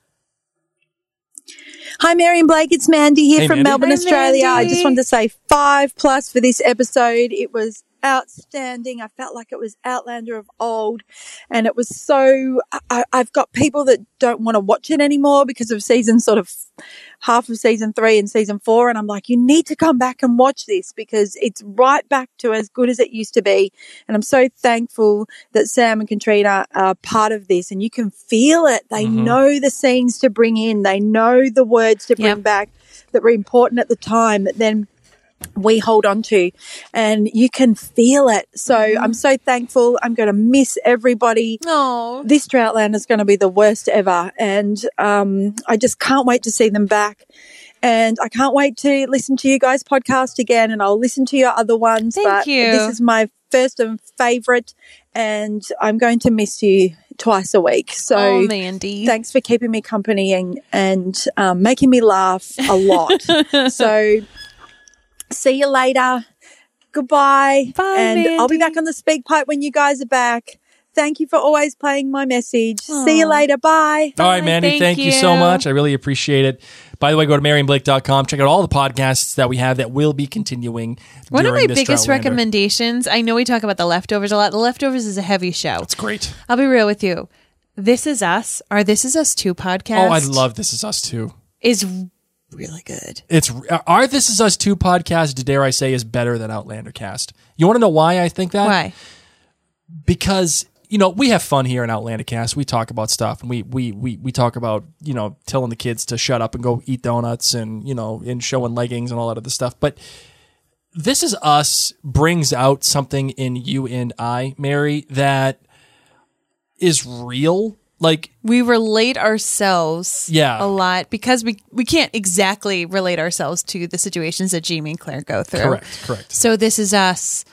Hi, Mary and Blake. It's Mandy here from Mandy. Melbourne, Hi, Australia. Mandy. I just wanted to say 5+ for this episode. It was outstanding. I felt like it was Outlander of old, and it was so I've got people that don't want to watch it anymore because of half of season 3 and season 4, and I'm like, you need to come back and watch this because it's right back to as good as it used to be. And I'm so thankful that Sam and Katrina are part of this, and you can feel it. They know the scenes to bring in, they know the words to bring back that were important at the time that then we hold on to, and you can feel it. So I'm so thankful. I'm going to miss everybody. This Droughtland is going to be the worst ever, and I just can't wait to see them back. And I can't wait to listen to you guys' podcast again, and I'll listen to your other ones. Thank you. This is my first and favorite, and I'm going to miss you twice a week. So Mandy, thanks for keeping me company and making me laugh a lot. So see you later. Goodbye. Bye, and Mandy. I'll be back on the speak pipe when you guys are back. Thank you for always playing my message. See you later. Bye. All right, Mandy, thank you so much. I really appreciate it. By the way, go to MaryandBlake.com. Check out all the podcasts that we have that will be continuing. One of my during this biggest Droughtlander. recommendations, I know we talk about The Leftovers a lot. The Leftovers is a heavy show. It's great. I'll be real with you. This Is Us, our This Is Us 2 podcast. Oh, I love This Is Us 2. Is really good. It's our This Is Us 2 podcast, dare I say, is better than Outlander cast. You want to know why I think that? Why? Because, you know, we have fun here in Outlander cast. We talk about stuff, and we talk about, you know, telling the kids to shut up and go eat donuts, and, you know, and showing leggings and all that other stuff. But This Is Us brings out something in you and I, Mary, that is real. Like, we relate ourselves a lot because we can't exactly relate ourselves to the situations that Jamie and Claire go through. Correct. So This Is Us,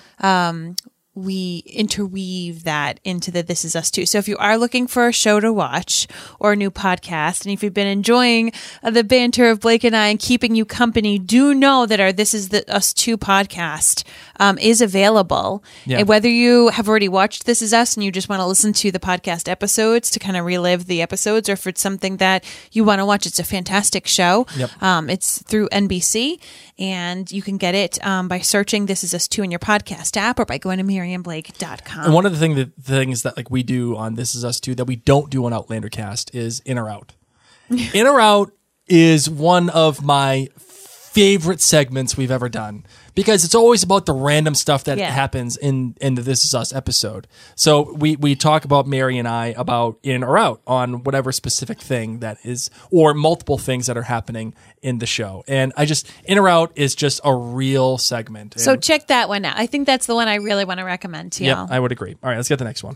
we interweave that into the This Is Us too. So if you are looking for a show to watch or a new podcast, and if you've been enjoying the banter of Blake and I and keeping you company, do know that our This Is Us 2 podcast is available. Yeah. And whether you have already watched This Is Us and you just want to listen to the podcast episodes to kind of relive the episodes, or if it's something that you want to watch, it's a fantastic show. Yep. It's through NBC, and you can get it by searching This Is Us 2 in your podcast app or by going to MaryandBlake.com. And one of the things that like we do on This Is Us 2 that we don't do on Outlander cast is In or Out. In or Out is one of my favorite segments we've ever done, because it's always about the random stuff that happens in the This Is Us episode. So we talk about, Mary and I, about In or Out on whatever specific thing that is, or multiple things that are happening in the show. And In or Out is just a real segment. So check that one out. I think that's the one I really want to recommend to y'all. Yep, I would agree. All right, let's get the next one.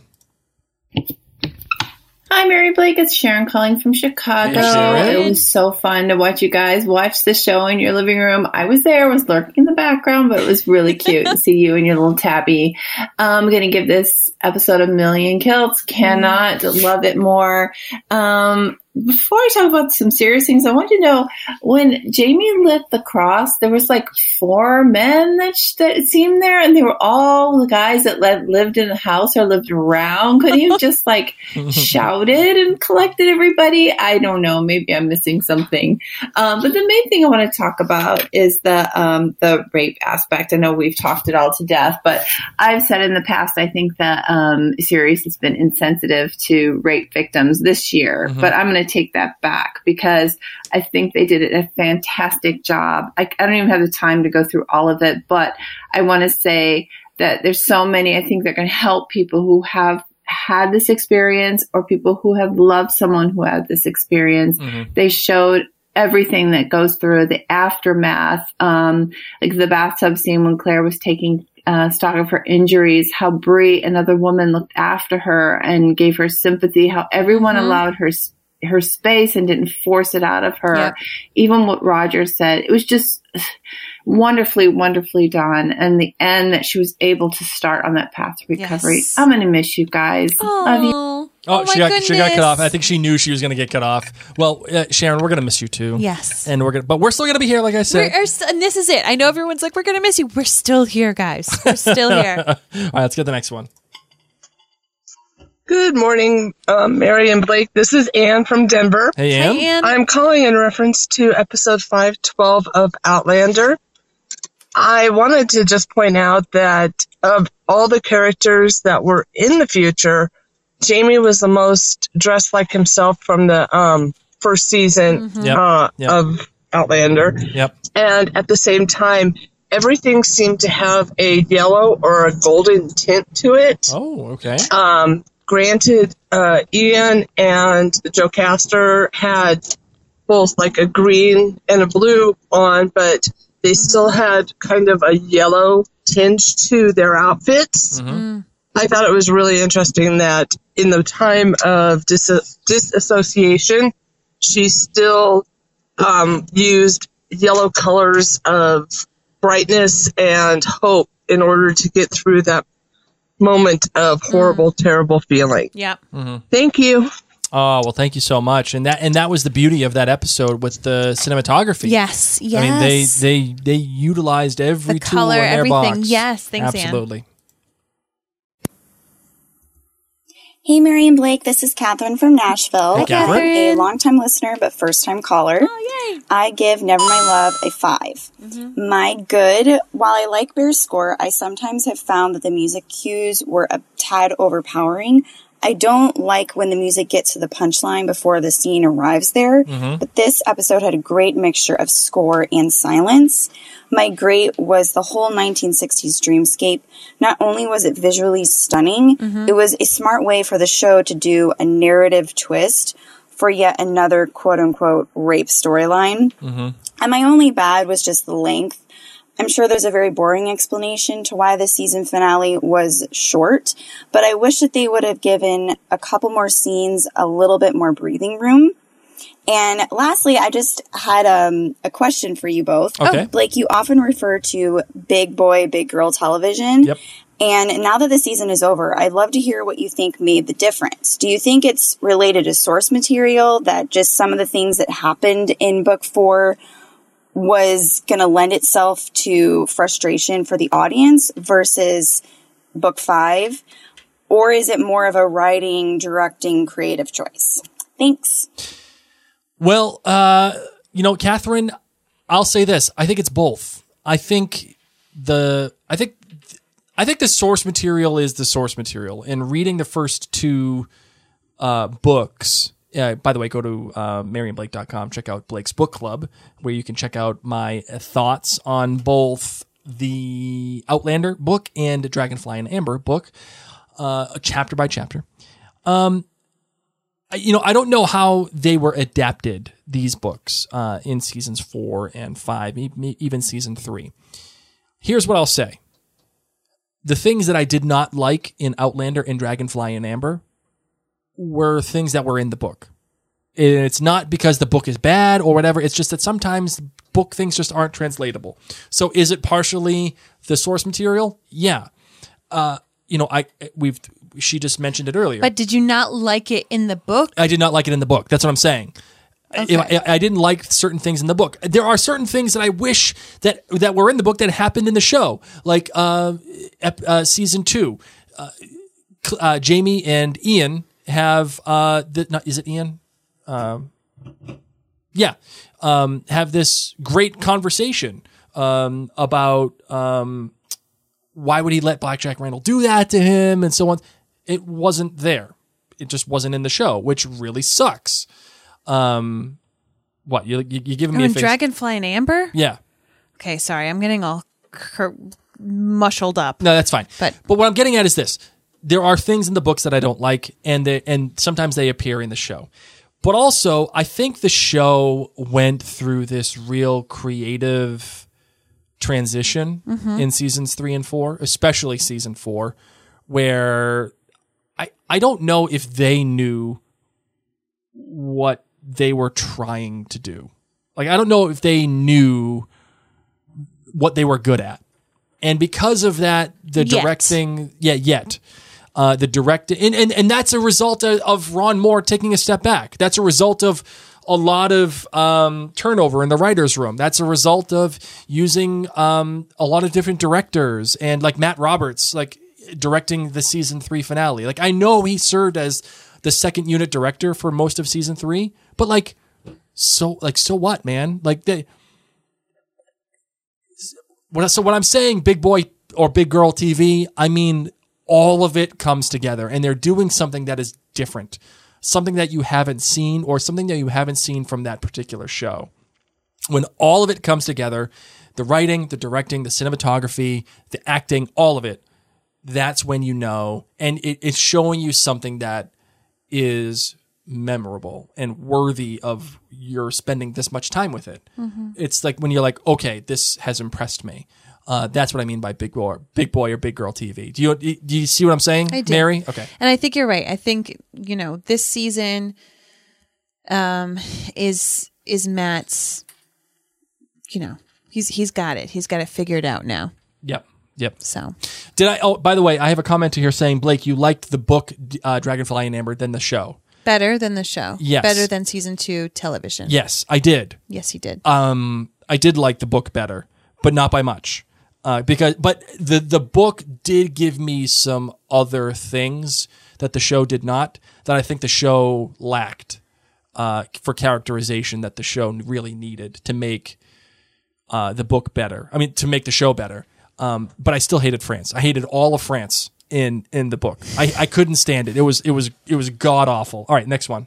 Hi, Mary Blake. It's Sharon calling from Chicago. Hey, Sharon. It was so fun to watch you guys watch the show in your living room. I was there, was lurking in the background, but it was really cute to see you and your little tabby. I'm going to give this episode 1,000,000 kilts. Cannot love it more. before I talk about some serious things, I want to know, when Jamie lit the cross, there was like 4 men that seemed there, and they were all the guys that lived in the house or lived around. Couldn't you just like shouted and collected everybody? I don't know. Maybe I'm missing something. But the main thing I want to talk about is the rape aspect. I know we've talked it all to death, but I've said in the past, I think that series has been insensitive to rape victims this year, but I'm going to take that back because I think they did a fantastic job. I don't even have the time to go through all of it, but I want to say that there's so many, I think they're going to help people who have had this experience or people who have loved someone who had this experience. They showed everything that goes through the aftermath, like the bathtub scene when Claire was taking stock of her injuries, how Bree, another woman, looked after her and gave her sympathy, how everyone allowed her space and didn't force it out of her. Yep. Even what Roger said, it was just wonderfully, wonderfully done. And the end that she was able to start on that path to recovery. Yes. I'm going to miss you guys. Love you. Oh, she got cut off. I think she knew she was going to get cut off. Well, Sharon, we're going to miss you too. Yes. And but we're still going to be here, like I said. And this is it. I know everyone's like, we're going to miss you. We're still here, guys. We're still here. All right, let's get the next one. Good morning, Mary and Blake. This is Anne from Denver. Hey, Anne. Hey, Anne. I'm calling in reference to episode 512 of Outlander. I wanted to just point out that of all the characters that were in the future, Jamie was the most dressed like himself from the first season of Outlander. Yep. And at the same time, everything seemed to have a yellow or a golden tint to it. Oh, okay. Granted, Ian and Jocasta had both like a green and a blue on, but they still had kind of a yellow tinge to their outfits. I thought it was really interesting that in the time of disassociation, she still used yellow colors of brightness and hope in order to get through that moment of horrible, terrible feeling. Yep. Thank you. Oh, well, thank you so much. And that was the beauty of that episode with the cinematography. Yes. I mean, they utilized every tool color, in their everything. box. Yes, thanks, absolutely. Anne. Hey, Mary and Blake, this is Catherine from Nashville. Hey, Catherine. I'm a long-time listener, but first-time caller. Oh, yay. I give Never My Love a 5. My good, while I like Bear's score, I sometimes have found that the music cues were a tad overpowering. I don't like when the music gets to the punchline before the scene arrives there, but this episode had a great mixture of score and silence. My great was the whole 1960s dreamscape. Not only was it visually stunning, it was a smart way for the show to do a narrative twist for yet another quote-unquote rape storyline. And my only bad was just the length. I'm sure there's a very boring explanation to why the season finale was short, but I wish that they would have given a couple more scenes a little bit more breathing room. And lastly, I just had a question for you both. Okay. Blake, you often refer to big boy, big girl television. Yep. And now that the season is over, I'd love to hear what you think made the difference. Do you think it's related to source material, that just some of the things that happened in book 4 was going to lend itself to frustration for the audience versus book 5? Or is it more of a writing, directing, creative choice? Thanks. Well, Catherine, I'll say this. I think it's both. I think the source material is the source material. And reading the first 2 books, by the way, go to maryandblake.com, check out Blake's Book Club, where you can check out my thoughts on both the Outlander book and Dragonfly and Amber book, chapter by chapter. I don't know how they were adapted, these books, in seasons 4 and 5, even season 3. Here's what I'll say. The things that I did not like in Outlander and Dragonfly and Amber were things that were in the book. And it's not because the book is bad or whatever. It's just that sometimes book things just aren't translatable. So is it partially the source material? Yeah. she just mentioned it earlier. But did you not like it in the book? I did not like it in the book. That's what I'm saying. Okay. I didn't like certain things in the book. There are certain things that I wish that were in the book that happened in the show, like season 2. Jamie and Ian have is it Ian? Have this great conversation about why would he let Blackjack Randall do that to him and so on. It wasn't there. It just wasn't in the show, which really sucks. What you giving me a face? Dragonfly and Amber? Yeah. Okay, sorry, I'm getting all mushled up. No, that's fine. But what I'm getting at is this: there are things in the books that I don't like, and sometimes they appear in the show. But also, I think the show went through this real creative transition in seasons 3 and 4, especially season 4, where I don't know if they knew what they were trying to do. Like, I don't know if they knew what they were good at. And because of that, the directing, the directing, and that's a result of Ron Moore taking a step back. That's a result of a lot of turnover in the writer's room. That's a result of using a lot of different directors, and like Matt Roberts, like directing the season 3 finale. Like, I know he served as the second unit director for most of season 3, but so what, man? So what I'm saying, big boy or big girl TV, I mean, all of it comes together, and they're doing something that is different, something that you haven't seen, or something that you haven't seen from that particular show. When all of it comes together, the writing, the directing, the cinematography, the acting, all of it, that's when you know, and it's showing you something that is memorable and worthy of your spending this much time with it. It's like when you're like, okay, this has impressed me. That's what I mean by big boy or big girl TV. Do you see what I'm saying, I do. Mary? Okay. And I think you're right. I think, this season is Matt's, he's got it. He's got it figured out now. Yep. So by the way, I have a commenter here saying, Blake, you liked the book Dragonfly and Amber than the show. Better than the show. Yes. Better than season 2 television. Yes, I did. Yes, you did. I did like the book better, but not by much. But the book did give me some other things that the show did not, that I think the show lacked for characterization, that the show really needed to make the book better. I mean, to make the show better. But I still hated France. I hated all of France in the book. I couldn't stand it. It was god awful. All right, next one.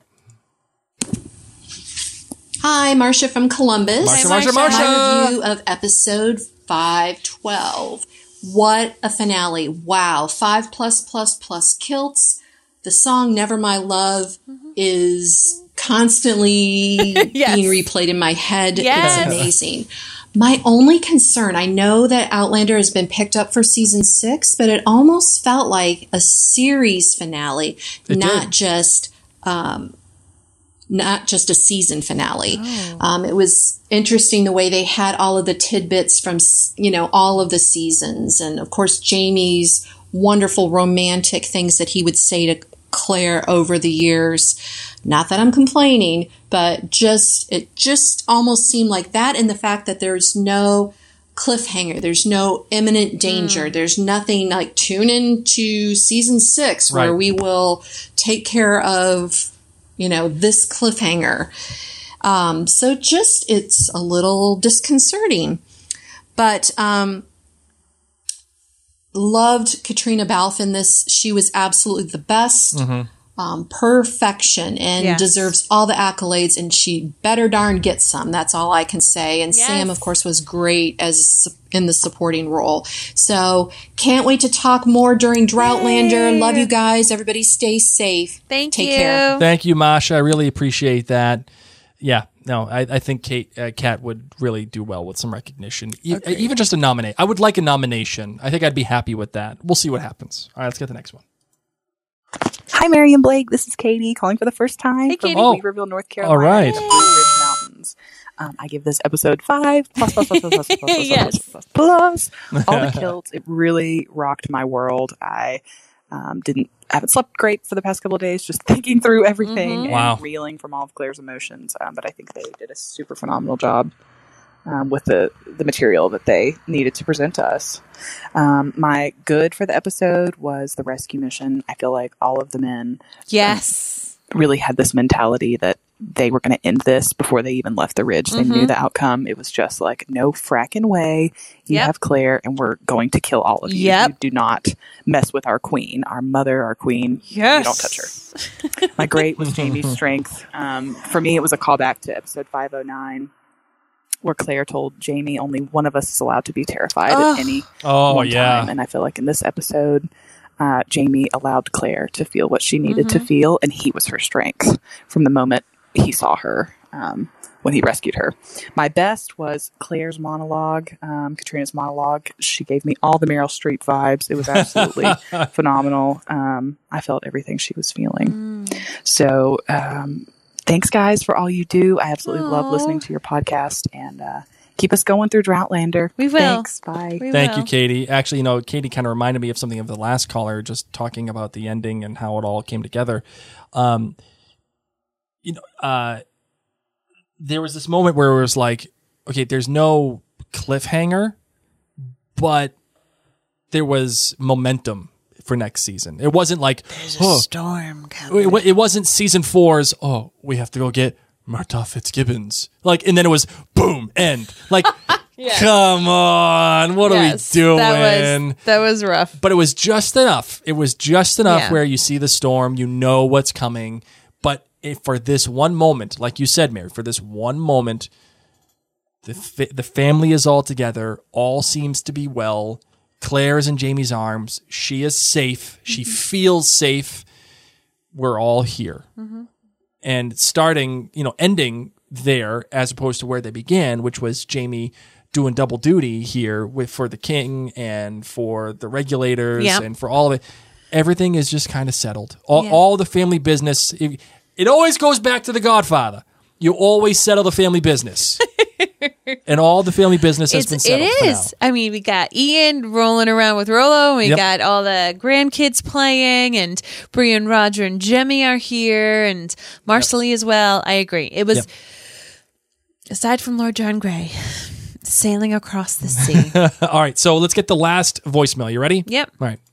Hi, Marcia from Columbus. Marcia. My review of episode 512. What a finale. Wow. 5+++ kilts. The song Never My Love is constantly being replayed in my head. Yes. It's amazing. My only concern, I know that Outlander has been picked up for season 6, but it almost felt like a series finale, not just a season finale. It was interesting the way they had all of the tidbits from, all of the seasons. And of course, Jamie's wonderful romantic things that he would say to Claire over the years. Not that I'm complaining, but it just almost seemed like that, and the fact that there's no cliffhanger, there's no imminent danger, there's nothing like tune into season 6 where we will take care of, this cliffhanger. So just, it's a little disconcerting, but, loved Katrina Balfe in this. She was absolutely the best. Perfection, and deserves all the accolades, and she better darn get some. That's all I can say. And Sam, of course, was great as in the supporting role. So can't wait to talk more during Droughtlander. Love you guys. Everybody stay safe. Take care. Thank you, Masha. I really appreciate that. Yeah. No, I think Kat would really do well with some recognition. Even just a nominate. I would like a nomination. I think I'd be happy with that. We'll see what happens. All right, let's get the next one. Hi, Mary and Blake. This is Katie calling for the first time from Weaverville, North Carolina. All right. The Blue Ridge Mountains. I give this episode 5 plus. Yes. Plus. All the kilts. It really rocked my world. I haven't slept great for the past couple of days, just thinking through everything and Wow. reeling from all of Claire's emotions. But I think they did a super phenomenal job with the material that they needed to present to us. My good for the episode was the rescue mission. I feel like all of the men really had this mentality that they were going to end this before they even left the ridge. They knew the outcome. It was just like, no fracking way. You have Claire, and we're going to kill all of you. You do not mess with our queen, our mother, our queen. You don't touch her. My great was Jamie's strength. For me, it was a callback to episode 509, where Claire told Jamie only one of us is allowed to be terrified at any one time. And I feel like in this episode, Jamie allowed Claire to feel what she needed to feel, and he was her strength from the moment he saw her when he rescued her. My best was Claire's monologue, Katrina's monologue. She gave me all the Meryl Streep vibes. It was absolutely phenomenal. I felt everything she was feeling. So thanks, guys, for all you do. I absolutely love listening to your podcast, and keep us going through Droughtlander. We will. Thanks. Bye. Thank you, Katie. Actually, Katie kind of reminded me of something of the last caller, just talking about the ending and how it all came together. There was this moment where it was like, okay, there's no cliffhanger, but there was momentum for next season. It wasn't like, there's a storm coming. It wasn't season 4's, we have to go get Murtaugh Fitzgibbons. And then it was boom, end. Come on, what are we doing? That was rough. But it was just enough. It was just enough where you see the storm, you know what's coming. But for this one moment, like you said, Mary, for this one moment, the family is all together. All seems to be well. Claire is in Jamie's arms. She is safe. She feels safe. We're all here. And ending there as opposed to where they began, which was Jamie doing double duty here for the king and for the regulators and for all of it. Everything is just kind of settled. All the family business. It always goes back to The Godfather. You always settle the family business. And all the family business has been settled. It is. I mean, we got Ian rolling around with Rollo. And we got all the grandkids playing, and Brie and Roger and Jemmy are here, and Marcelly as well. I agree. It was, aside from Lord John Grey, sailing across the sea. All right, so let's get the last voicemail. You ready? Yep. All right.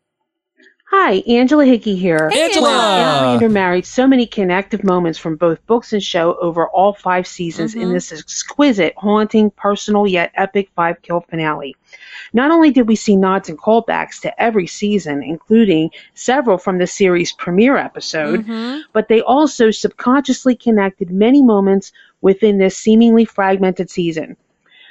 Hi, Angela Hickey here. Angela! Outlander married so many connective moments from both books and show over all 5 seasons in this exquisite, haunting, personal, yet epic 5-kill finale. Not only did we see nods and callbacks to every season, including several from the series' premiere episode, but they also subconsciously connected many moments within this seemingly fragmented season.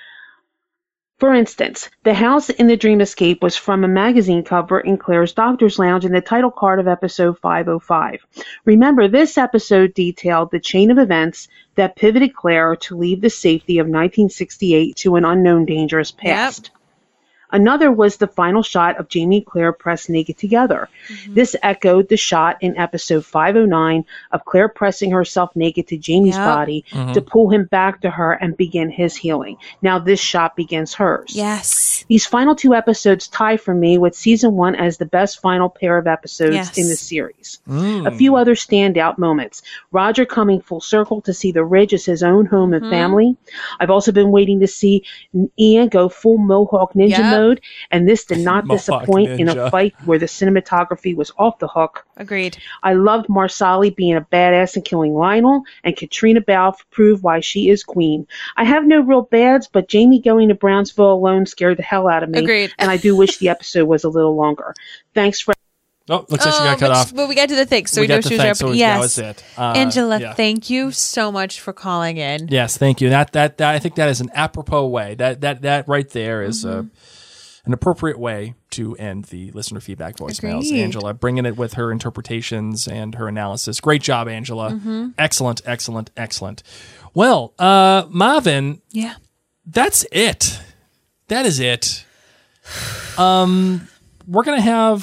For instance, the house in the Dream Escape was from a magazine cover in Claire's Doctor's Lounge in the title card of episode 505. Remember, this episode detailed the chain of events that pivoted Claire to leave the safety of 1968 to an unknown dangerous past. Another was the final shot of Jamie and Claire pressed naked together. This echoed the shot in episode 509 of Claire pressing herself naked to Jamie's body to pull him back to her and begin his healing. Now this shot begins hers. Yes. These final 2 episodes tie for me with season 1 as the best final pair of episodes in the series. A few other standout moments. Roger coming full circle to see the Ridge as his own home and family. I've also been waiting to see Ian go full Mohawk Ninja mode, and this did not disappoint in a fight where the cinematography was off the hook. Agreed. I loved Marcelly being a badass and killing Lionel, and Katrina Balfe proved why she is queen. I have no real bads, but Jamie going to Brownsville alone scared the hell out of me. Agreed. And I do wish the episode was a little longer. Thanks for... Oh, looks like she got cut off. But we got to the thanks. So we got know the she was thanks, there. so Yes. that was it. Angela, thank you so much for calling in. Yes, thank you. That I think that is an apropos way. That right there is an appropriate way to end the listener feedback voicemails. Agreed. Angela bringing it with her interpretations and her analysis. Great job, Angela. Excellent, excellent, excellent. Well, Marvin. Yeah. That's it. That is it. We're gonna have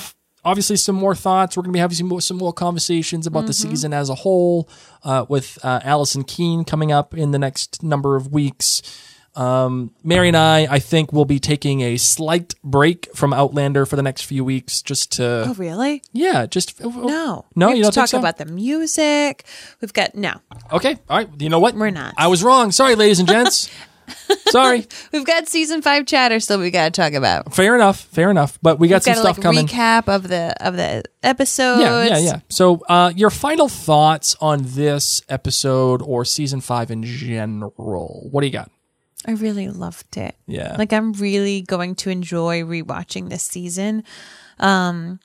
obviously some more thoughts. We're going to be having some more conversations about the season as a whole with Allison Keene coming up in the next number of weeks. Mary and I think we'll be taking a slight break from Outlander for the next few weeks just to... Oh, really? Yeah, just... No. No, we you have don't to think so? talk about the music. We've got... No. Okay, all right. You know what? We're not. I was wrong. Sorry, ladies and gents. Sorry. We've got season 5 chatter still we got to talk about. Fair enough. But we got some stuff coming. Recap of the episodes. Yeah. So your final thoughts on this episode or season 5 in general. What do you got? I really loved it. Yeah. Like, I'm really going to enjoy rewatching this season. I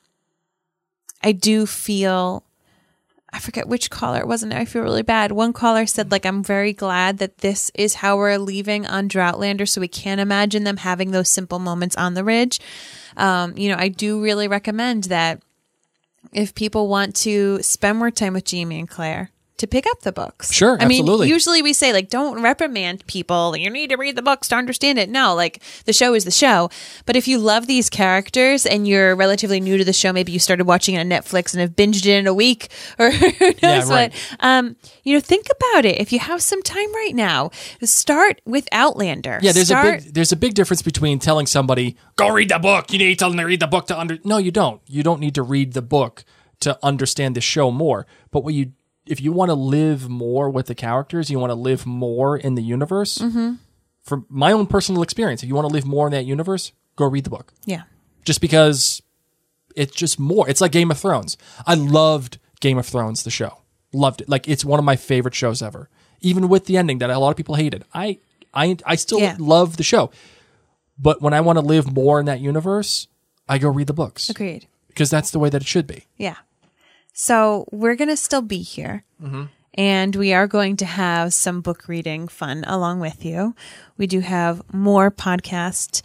do feel, I forget which caller it wasn't. I feel really bad. One caller said, like, I'm very glad that this is how we're leaving on Droughtlander, so we can't imagine them having those simple moments on the Ridge. I do really recommend that if people want to spend more time with Jamie and Claire, to pick up the books. Sure, absolutely. I mean, usually we say, like, don't reprimand people. You need to read the books to understand it. No, like, the show is the show. But if you love these characters and you're relatively new to the show, maybe you started watching it on Netflix and have binged it in a week or who knows what. Think about it. If you have some time right now, start with Outlander. Yeah, there's a big difference between telling somebody, go read the book. You need to tell them to read the book to No, you don't. You don't need to read the book to understand the show more. But if you want to live more with the characters, you want to live more in the universe, from my own personal experience, if you want to live more in that universe, go read the book. Yeah. Just because it's just more. It's like Game of Thrones. I loved Game of Thrones, the show. Loved it. Like, it's one of my favorite shows ever. Even with the ending that a lot of people hated. I still love the show. But when I want to live more in that universe, I go read the books. Agreed. Because that's the way that it should be. Yeah. So we're going to still be here, and we are going to have some book reading fun along with you. We do have more podcasts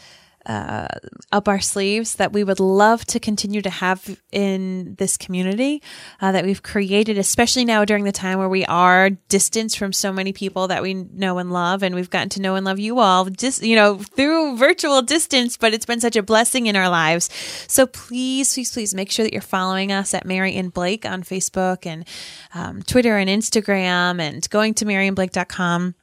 up our sleeves that we would love to continue to have in this community that we've created, especially now during the time where we are distanced from so many people that we know and love, and we've gotten to know and love you all just, through virtual distance, but it's been such a blessing in our lives. So please make sure that you're following us at Mary and Blake on Facebook and Twitter and Instagram, and going to maryandblake.com.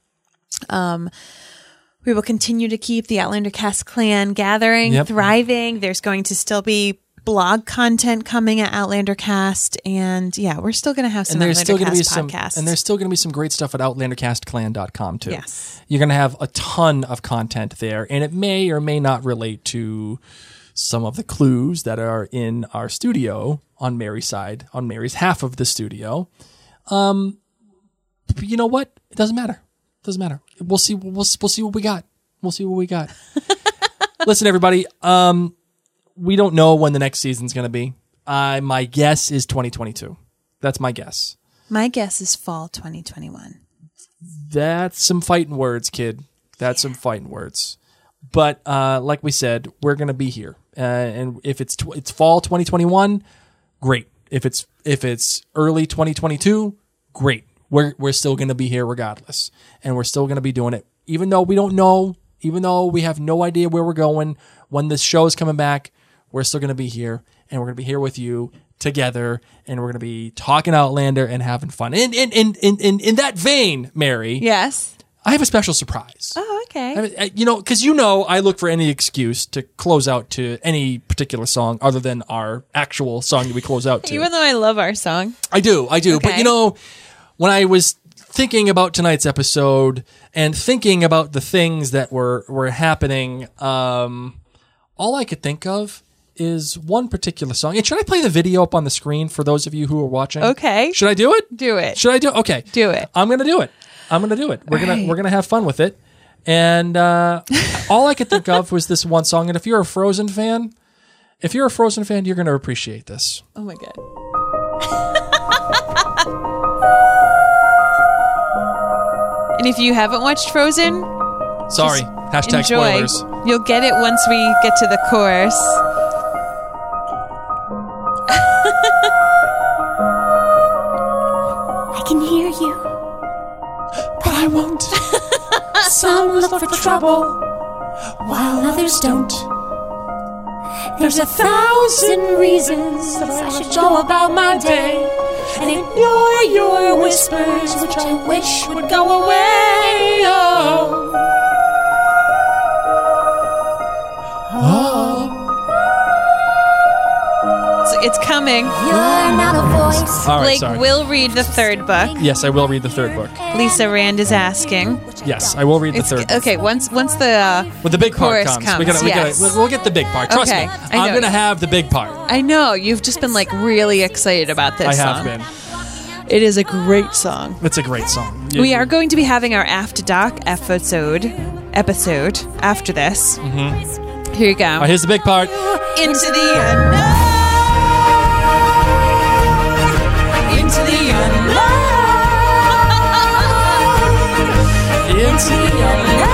We will continue to keep the Outlander Cast Clan gathering, thriving. There's going to still be blog content coming at Outlander Cast, and we're still going to have some Outlander Cast podcasts. And there's still going to be some great stuff at OutlanderCastClan.com too. Yes. You're going to have a ton of content there, and it may or may not relate to some of the clues that are in our studio on Mary's side, on Mary's half of the studio. But you know what? It doesn't matter. Doesn't matter. We'll see. We'll see what we got. We'll see what we got. Listen, everybody. We don't know when the next season's going to be. My guess is 2022. That's my guess. My guess is fall 2021. That's some fighting words, kid. That's some fighting words. But like we said, we're going to be here. And if it's fall 2021, great. If it's early 2022, great. We're still going to be here regardless. And we're still going to be doing it. Even though we don't know, even though we have no idea where we're going, when this show is coming back, we're still going to be here. And we're going to be here with you together. And we're going to be talking Outlander and having fun. In that vein, Mary. Yes. I have a special surprise. Oh, okay. Because I look for any excuse to close out to any particular song other than our actual song that we close out to. Even though I love our song. I do. Okay. But when I was thinking about tonight's episode and thinking about the things that were happening, all I could think of is one particular song. And should I play the video up on the screen for those of you who are watching? Okay. Should I do it? Do it. Should I do it? Okay. Do it. I'm going to do it. We're gonna have fun with it. And all I could think of was this one song. And if you're a Frozen fan, you're going to appreciate this. Oh my God. And if you haven't watched Frozen, sorry. Hashtag enjoy. Spoilers. You'll get it once we get to the chorus. I can hear you, but I won't. Some look for trouble, while others don't. There's 1,000 reasons that I should go about my day and ignore your whispers, which I wish would go away. Oh. So it's coming. You're not a voice. All right, Blake sorry. will read the third book. Yes, I will read the third book. Lisa Rand is asking. Yes, I will read the third book. Okay, once the When the big part chorus comes, yes. we'll get the big part. Trust Okay, me, I know. I'm going to have the big part. I know you've just been like really excited about this I have song. been. It is a great song. It's a great song. We are going to be having our After Dark episode after this. Mm-hmm. Here you go. All right, here's the big part. Into the unknown. Into the unknown. Into the unknown.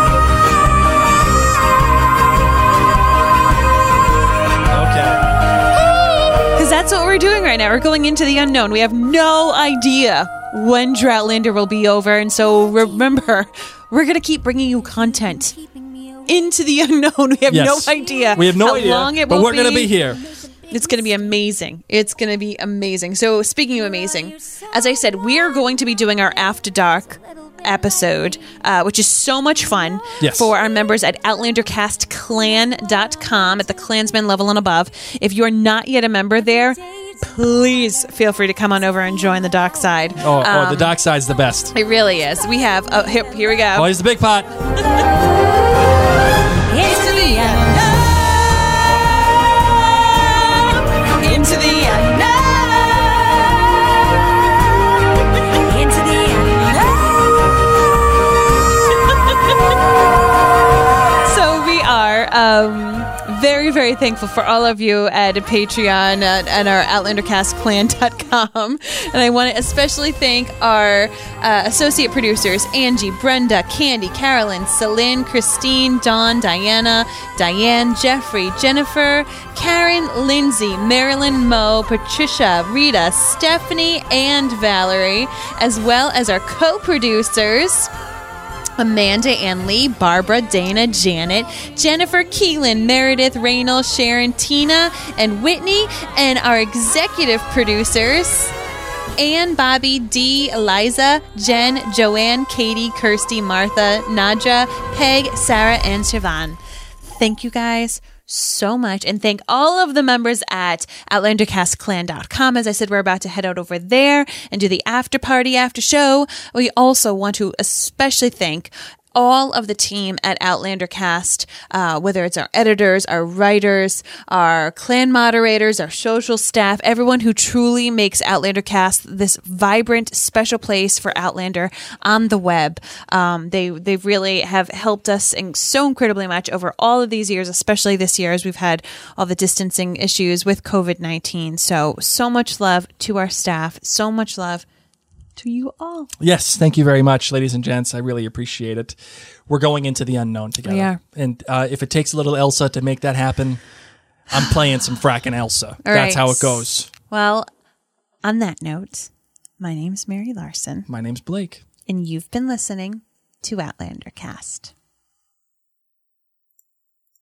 Because that's what we're doing right now. We're going into the unknown. We have no idea when Droughtlander will be over. And so remember, we're going to keep bringing you content into the unknown. We have Yes. no idea. We have no how idea, long it but will we're going to be here. It's going to be amazing. It's going to be amazing. So speaking of amazing, as I said, we are going to be doing our After Dark episode, which is so much fun Yes. for our members at OutlanderCastClan.com at the Klansman level and above. If you are not yet a member there, please feel free to come on over and join the dark side. The dark side's the best. It really is. We have, here we go. Oh, here's the big pot. Into the unknown. Into the unknown. Into the So we are very, very thankful for all of you at Patreon and our OutlanderCastClan.com. And I want to especially thank our associate producers, Angie, Brenda, Candy, Carolyn, Celine, Christine, Dawn, Diana, Diane, Jeffrey, Jennifer, Karen, Lindsay, Marilyn, Mo, Patricia, Rita, Stephanie, and Valerie, as well as our co-producers, Amanda, Ann Lee, Barbara, Dana, Janet, Jennifer, Keelan, Meredith, Reynolds, Sharon, Tina, and Whitney, and our executive producers, Anne, Bobby, Dee, Eliza, Jen, Joanne, Katie, Kirsty, Martha, Nadja, Peg, Sarah, and Siobhan. Thank you guys so much, and thank all of the members at OutlanderCastClan.com. As I said, we're about to head out over there and do the after party after show. We also want to especially thank all of the team at Outlander Cast, whether it's our editors, our writers, our clan moderators, our social staff, everyone who truly makes Outlander Cast this vibrant, special place for Outlander on the web. They really have helped us so incredibly much over all of these years, especially this year as we've had all the distancing issues with COVID-19. So much love to our staff. So much love to you all. Yes, thank you very much, ladies and gents. I really appreciate it. We're going into the unknown together. We are. And if it takes a little Elsa to make that happen, I'm playing some frackin' Elsa. That's how it goes. Well, on that note, my name's Mary Larson. My name's Blake. And you've been listening to Outlander Cast.